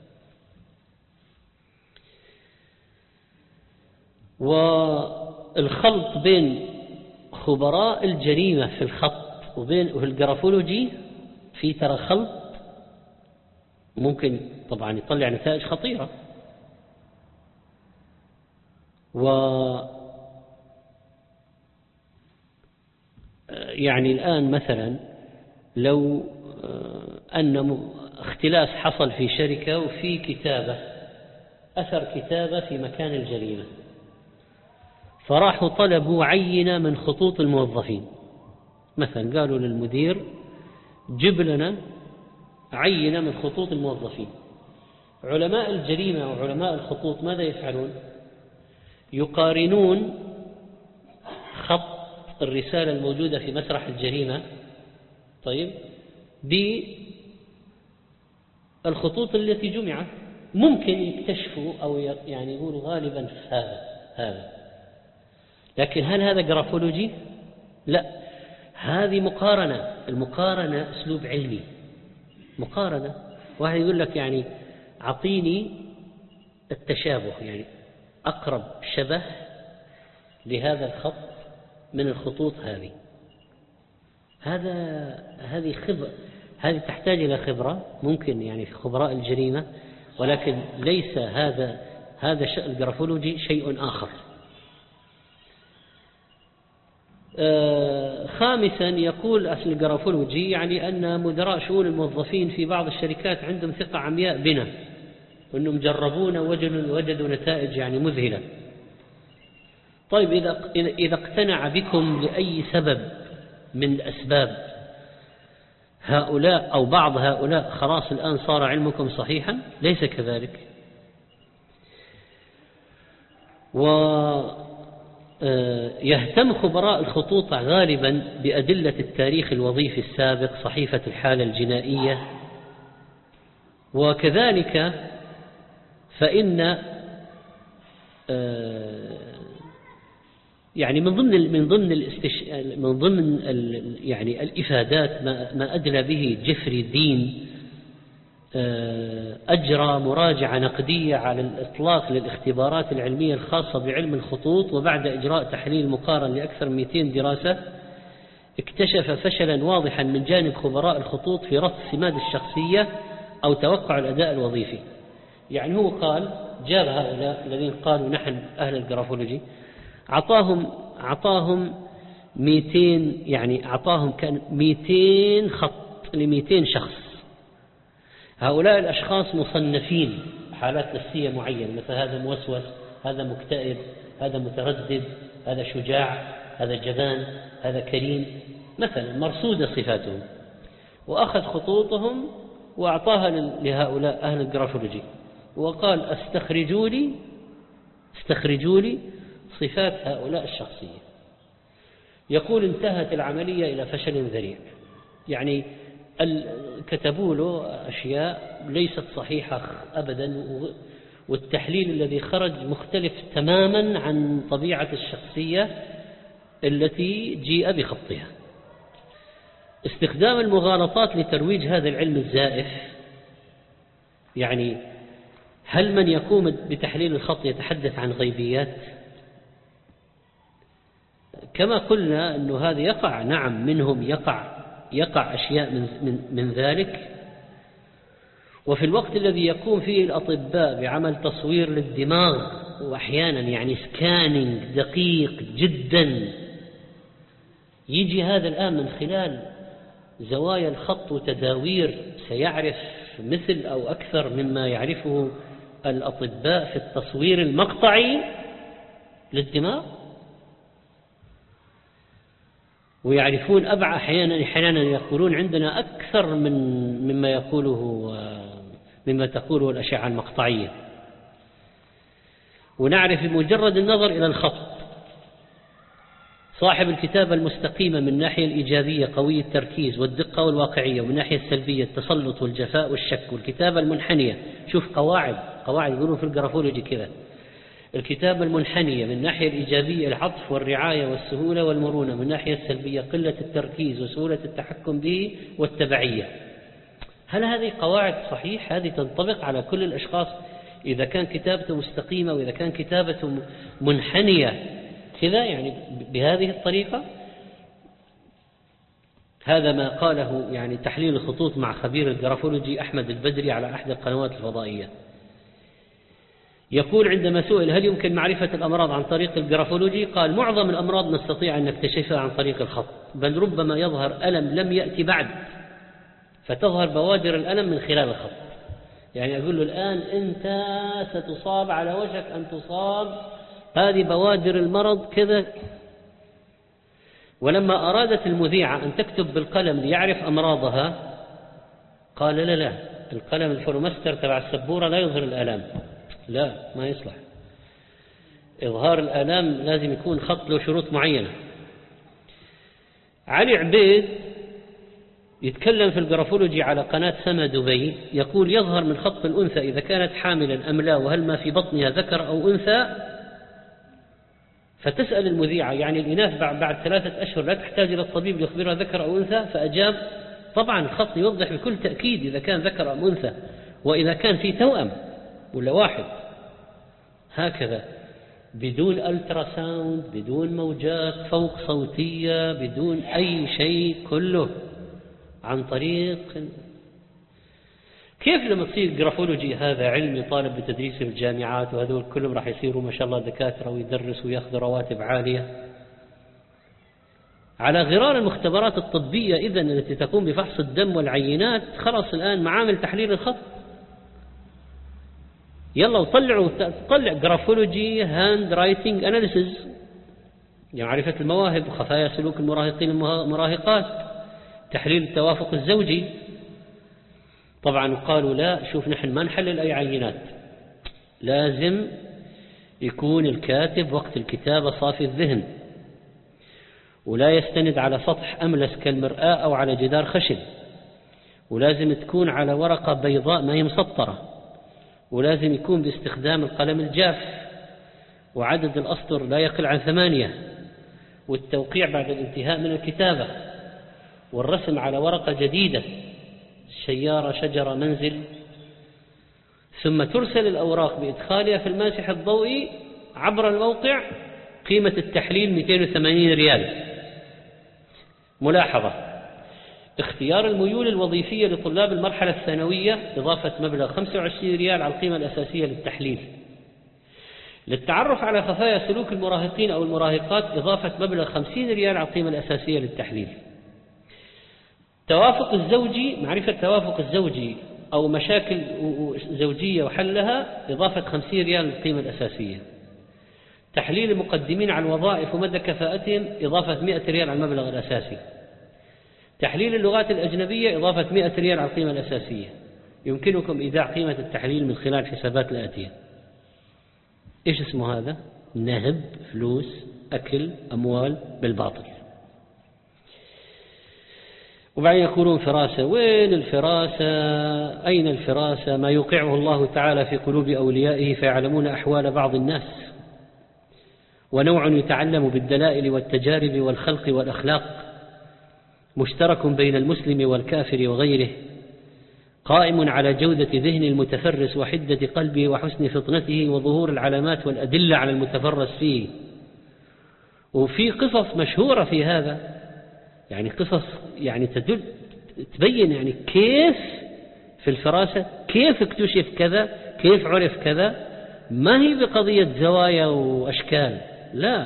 والخلط بين خبراء الجريمة في الخط وبين القرفلوجي في ترى خلط ممكن طبعا يطلع نتائج خطيرة. و يعني الآن مثلا لو أن اختلاس حصل في شركة وفي كتابة، أثر كتابة في مكان الجريمة، فراحوا طلبوا عينة من خطوط الموظفين. مثلا قالوا للمدير جيب لنا عينة من خطوط الموظفين. علماء الجريمة وعلماء الخطوط ماذا يفعلون؟ يقارنون خط الرسالة الموجودة في مسرح الجريمة طيب بالخطوط التي جمعت. ممكن يكتشفوا أو يعني يقولوا غالبا هذا هذا لكن هل هذا جرافولوجي؟ لا، هذه مقارنة. المقارنة أسلوب علمي، مقارنة. واحد يقول لك يعني أعطيني التشابه، يعني أقرب شبه لهذا الخط من الخطوط هذه. هذا هذه خبرة، هذه تحتاج إلى خبرة ممكن يعني في خبراء الجريمة، ولكن ليس هذا هذا الجرافولوجي شيء آخر. آه خامسا يقول أصل الجرافولوجي يعني أن مدراء شؤون الموظفين في بعض الشركات عندهم ثقة عمياء بنا، وأنهم جربون وجدوا وجدوا نتائج يعني مذهلة. طيب إذا إذا اقتنع بكم لأي سبب من الأسباب هؤلاء أو بعض هؤلاء، خلاص الآن صار علمكم صحيحا؟ ليس كذلك. ويهتم خبراء الخطوط غالبا بأدلة التاريخ الوظيفي السابق، صحيفة الحالة الجنائية، وكذلك فإن يعني من ضمن من ضمن الاستش... من ضمن ال... يعني الإفادات ما... ما أدلى به جيفري دين، أجرى مراجعة نقدية على الإطلاق للاختبارات العلمية الخاصة بعلم الخطوط، وبعد إجراء تحليل مقارن لأكثر من مئتين دراسة اكتشف فشلا واضحا من جانب خبراء الخطوط في رصد سمات الشخصية أو توقع الأداء الوظيفي. يعني هو قال، جاب هؤلاء الذين قالوا نحن أهل الجرافولوجي، أعطاهم أعطاهم مئتين، يعني أعطاهم كان مئتين خط لمئتين شخص. هؤلاء الأشخاص مصنفين حالات نفسية معينة، مثل هذا موسوس، هذا مكتئب، هذا متردد، هذا شجاع، هذا جبان، هذا كريم، مثلا مرصودة صفاتهم، وأخذ خطوطهم وأعطاها لهؤلاء أهل الجرافولوجي، وقال استخرجوا لي استخرجوا لي صفات هؤلاء الشخصية. يقول انتهت العملية إلى فشل ذريع، يعني كتبوا له أشياء ليست صحيحة أبدا، والتحليل الذي خرج مختلف تماما عن طبيعة الشخصية التي جيء بخطها. استخدام المغالطات لترويج هذا العلم الزائف، يعني هل من يقوم بتحليل الخط يتحدث عن غيبيات؟ كما قلنا أنه هذا يقع، نعم منهم يقع يقع أشياء من, من, من ذلك. وفي الوقت الذي يقوم فيه الأطباء بعمل تصوير للدماغ، وأحيانا يعني سكانينج دقيق جدا، يجي هذا الآن من خلال زوايا الخط وتداوير سيعرف مثل أو أكثر مما يعرفه الأطباء في التصوير المقطعي للدماغ، ويعرفون أبعد، أحيانا أحيانا يقولون عندنا أكثر من مما يقوله مما تقوله الأشعة المقطعية، ونعرف بمجرد النظر إلى الخط. صاحب الكتابة المستقيمة من الناحية الإيجابية قوي التركيز والدقة والواقعية، ومن الناحية السلبية التسلط والجفاء والشك. والكتابة المنحنية، شوف قواعد قواعد يقولون في الجرافولوجي كذا: الكتابة المنحنية من الناحية الإيجابية العطف والرعاية والسهولة والمرونة، من الناحية السلبية قلة التركيز وسهولة التحكم به والتبعية. هل هذه قواعد صحيح؟ هذه تنطبق على كل الأشخاص إذا كان كتابته مستقيمة وإذا كان كتابته منحنية كذا، يعني بهذه الطريقة؟ هذا ما قاله يعني تحليل الخطوط مع خبير الجرافولوجي أحمد البدري على أحد القنوات الفضائية. يقول عندما سئل هل يمكن معرفة الأمراض عن طريق الجرافولوجي، قال: معظم الأمراض نستطيع أن نكتشفها عن طريق الخط، بل ربما يظهر ألم لم يأتي بعد فتظهر بوادر الألم من خلال الخط. يعني أقول له الآن أنت ستصاب، على وشك أن تصاب، هذه بوادر المرض كذا. ولما أرادت المذيعة أن تكتب بالقلم ليعرف أمراضها، قال: لا لا القلم الفلوماستر تبع السبورة لا يظهر الآلام، لا ما يصلح. إظهار الآلام لازم يكون خط له شروط معينة. علي عبيد يتكلم في الجرافولوجي على قناة سما دبي، يقول: يظهر من خط الأنثى إذا كانت حاملا أم لا، وهل ما في بطنها ذكر أو أنثى. فتسأل المذيعة: يعني الإناث بعد, بعد ثلاثة أشهر لا تحتاج إلى الطبيب ليخبرها ذكر أو أنثى؟ فأجاب: طبعا الخط يوضح بكل تأكيد إذا كان ذكر أم أنثى، وإذا كان في توأم ولا واحد. هكذا بدون ألترا ساوند، بدون موجات فوق صوتية، بدون أي شيء، كله عن طريق. كيف لما تصير جرافولوجي هذا علم يطالب بتدريسه في الجامعات، وهذول كلهم راح يصيروا ما شاء الله دكاترة ويدرسوا وياخذوا رواتب عالية، على غرار المختبرات الطبية إذن التي تقوم بفحص الدم والعينات. خلاص الآن معامل تحليل الخط، يلا وطلعوا طلع جرافولوجي هاند رايتنج أناليسيز، يعني معرفة المواهب وخفايا سلوك المراهقين المراهقات، تحليل التوافق الزوجي. طبعا قالوا: لا شوف نحن ما نحلل أي عينات، لازم يكون الكاتب وقت الكتابة صافي الذهن، ولا يستند على سطح أملس كالمرآة أو على جدار خشن، ولازم تكون على ورقة بيضاء ما هي مسطرة، ولازم يكون باستخدام القلم الجاف، وعدد الأسطر لا يقل عن ثمانية، والتوقيع بعد الانتهاء من الكتابة، والرسم على ورقة جديدة، سيارة، شجرة، منزل. ثم ترسل الأوراق بإدخالها في الماسح الضوئي عبر الموقع. قيمة التحليل مئتين وثمانين ريال. ملاحظة: اختيار الميول الوظيفية لطلاب المرحلة الثانوية إضافة مبلغ خمسة وعشرين ريال على القيمة الأساسية للتحليل. للتعرف على خفايا سلوك المراهقين أو المراهقات إضافة مبلغ خمسين ريال على القيمة الأساسية للتحليل. توافق الزوجي، معرفة التوافق الزوجي أو مشاكل زوجية وحلها، إضافة خمسين ريال للقيمة الأساسية. تحليل المقدمين على الوظائف ومدى كفاءتهم، إضافة مئة ريال على المبلغ الأساسي. تحليل اللغات الأجنبية، إضافة مئة ريال على القيمة الأساسية. يمكنكم إيداع قيمة التحليل من خلال الحسابات الآتية. إيش اسمه هذا؟ نهب، فلوس، أكل أموال بالباطل. وبعدين يقولون فراسة. وين الفراسة؟ أين الفراسة؟ ما يوقعه الله تعالى في قلوب أوليائه فيعلمون أحوال بعض الناس، ونوع يتعلم بالدلائل والتجارب والخلق والأخلاق، مشترك بين المسلم والكافر وغيره، قائم على جودة ذهن المتفرس وحدة قلبه وحسن فطنته وظهور العلامات والأدلة على المتفرس فيه. وفي قصص مشهورة في هذا، يعني قصص يعني تدل تبين يعني كيف في الفراسة، كيف اكتشف كذا، كيف عرف كذا. ما هي بقضية زوايا وأشكال، لا.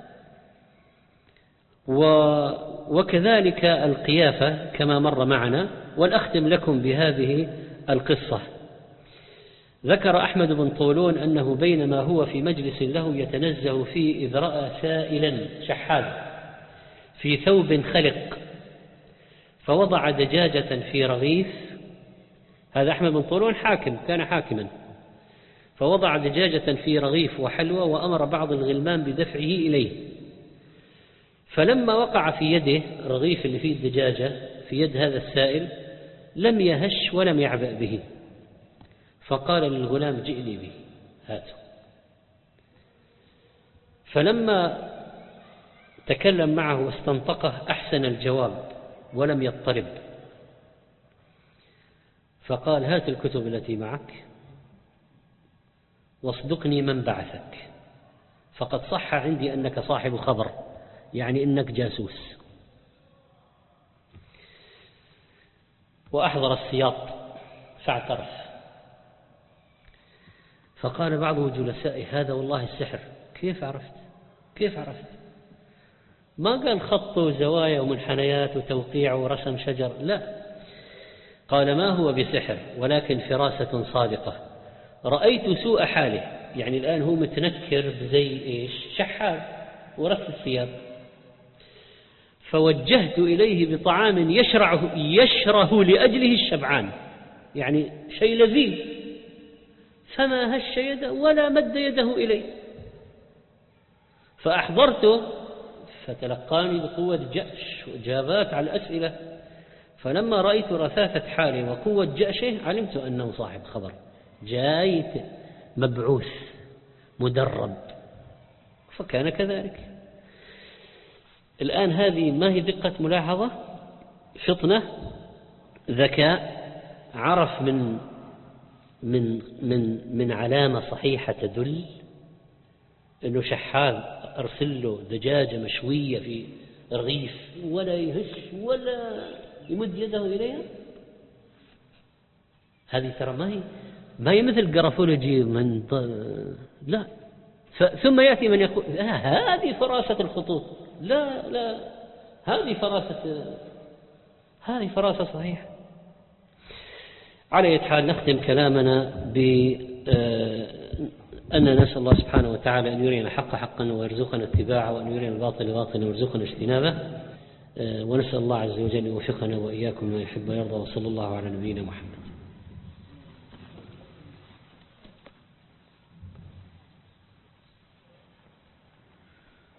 و وكذلك القيافة كما مر معنا. والأختم لكم بهذه القصة. ذكر أحمد بن طولون أنه بينما هو في مجلس له يتنزه فيه إذ رأى سائلا شحاذ في ثوب خلق فوضع دجاجة في رغيف. هذا أحمد بن طولون حاكم، كان حاكما، فوضع دجاجة في رغيف وحلوى وأمر بعض الغلمان بدفعه إليه. فلما وقع في يده رغيف اللي فيه الدجاجة في يد هذا السائل لم يهش ولم يعبأ به، فقال للغلام جئني به هاته. فلما تكلم معه واستنطقه أحسن الجواب ولم يضطرب، فقال هات الكتب التي معك واصدقني من بعثك، فقد صح عندي أنك صاحب خبر، يعني إنك جاسوس. وأحضر السياط فاعترف. فقال بعض جلسائه هذا والله السحر. كيف عرفت؟ كيف عرفت؟ ما قال خط وزوايا ومنحنيات وتوقيع ورسم شجر، لا، قال ما هو بسحر ولكن فراسة صادقة. رأيت سوء حاله، يعني الآن هو متنكر زي إيش؟ شحاذ ورث الثياب، فوجهت إليه بطعام يشرعه يشره لأجله الشبعان، يعني شيء لذيذ، فما هش يده ولا مد يده إليه. فأحضرته فتلقاني بقوة جأش وإجابات على الأسئلة، فلما رأيت رثاثة حاله وقوة جأشه علمت أنه صاحب خبر جاي مبعوث مدرب، فكان كذلك. الآن هذه ما هي دقة ملاحظة؟ فطنة، ذكاء، عرف من من من من علامة صحيحة تدل أنه شحاذ أرسل له دجاجة مشوية في رغيف ولا يهش ولا يمد يده إليها. هذه ترى ما هي ما هي مثل جرافولوجي من لا. ثم يأتي من يقول آه هذه فراسة الخطوط، لا لا، هذه فراسة هذه فراسة صحيحة. على أي حال نختم كلامنا بأن نسأل الله سبحانه وتعالى أن يرينا الحق حقا ويرزقنا اتباعه، وأن يرينا الباطل باطلا ويرزقنا اجتنابه، ونسأل الله عز وجل أن يوفقنا وإياكم ما يحب ويرضى، وصلى الله على نبينا محمد.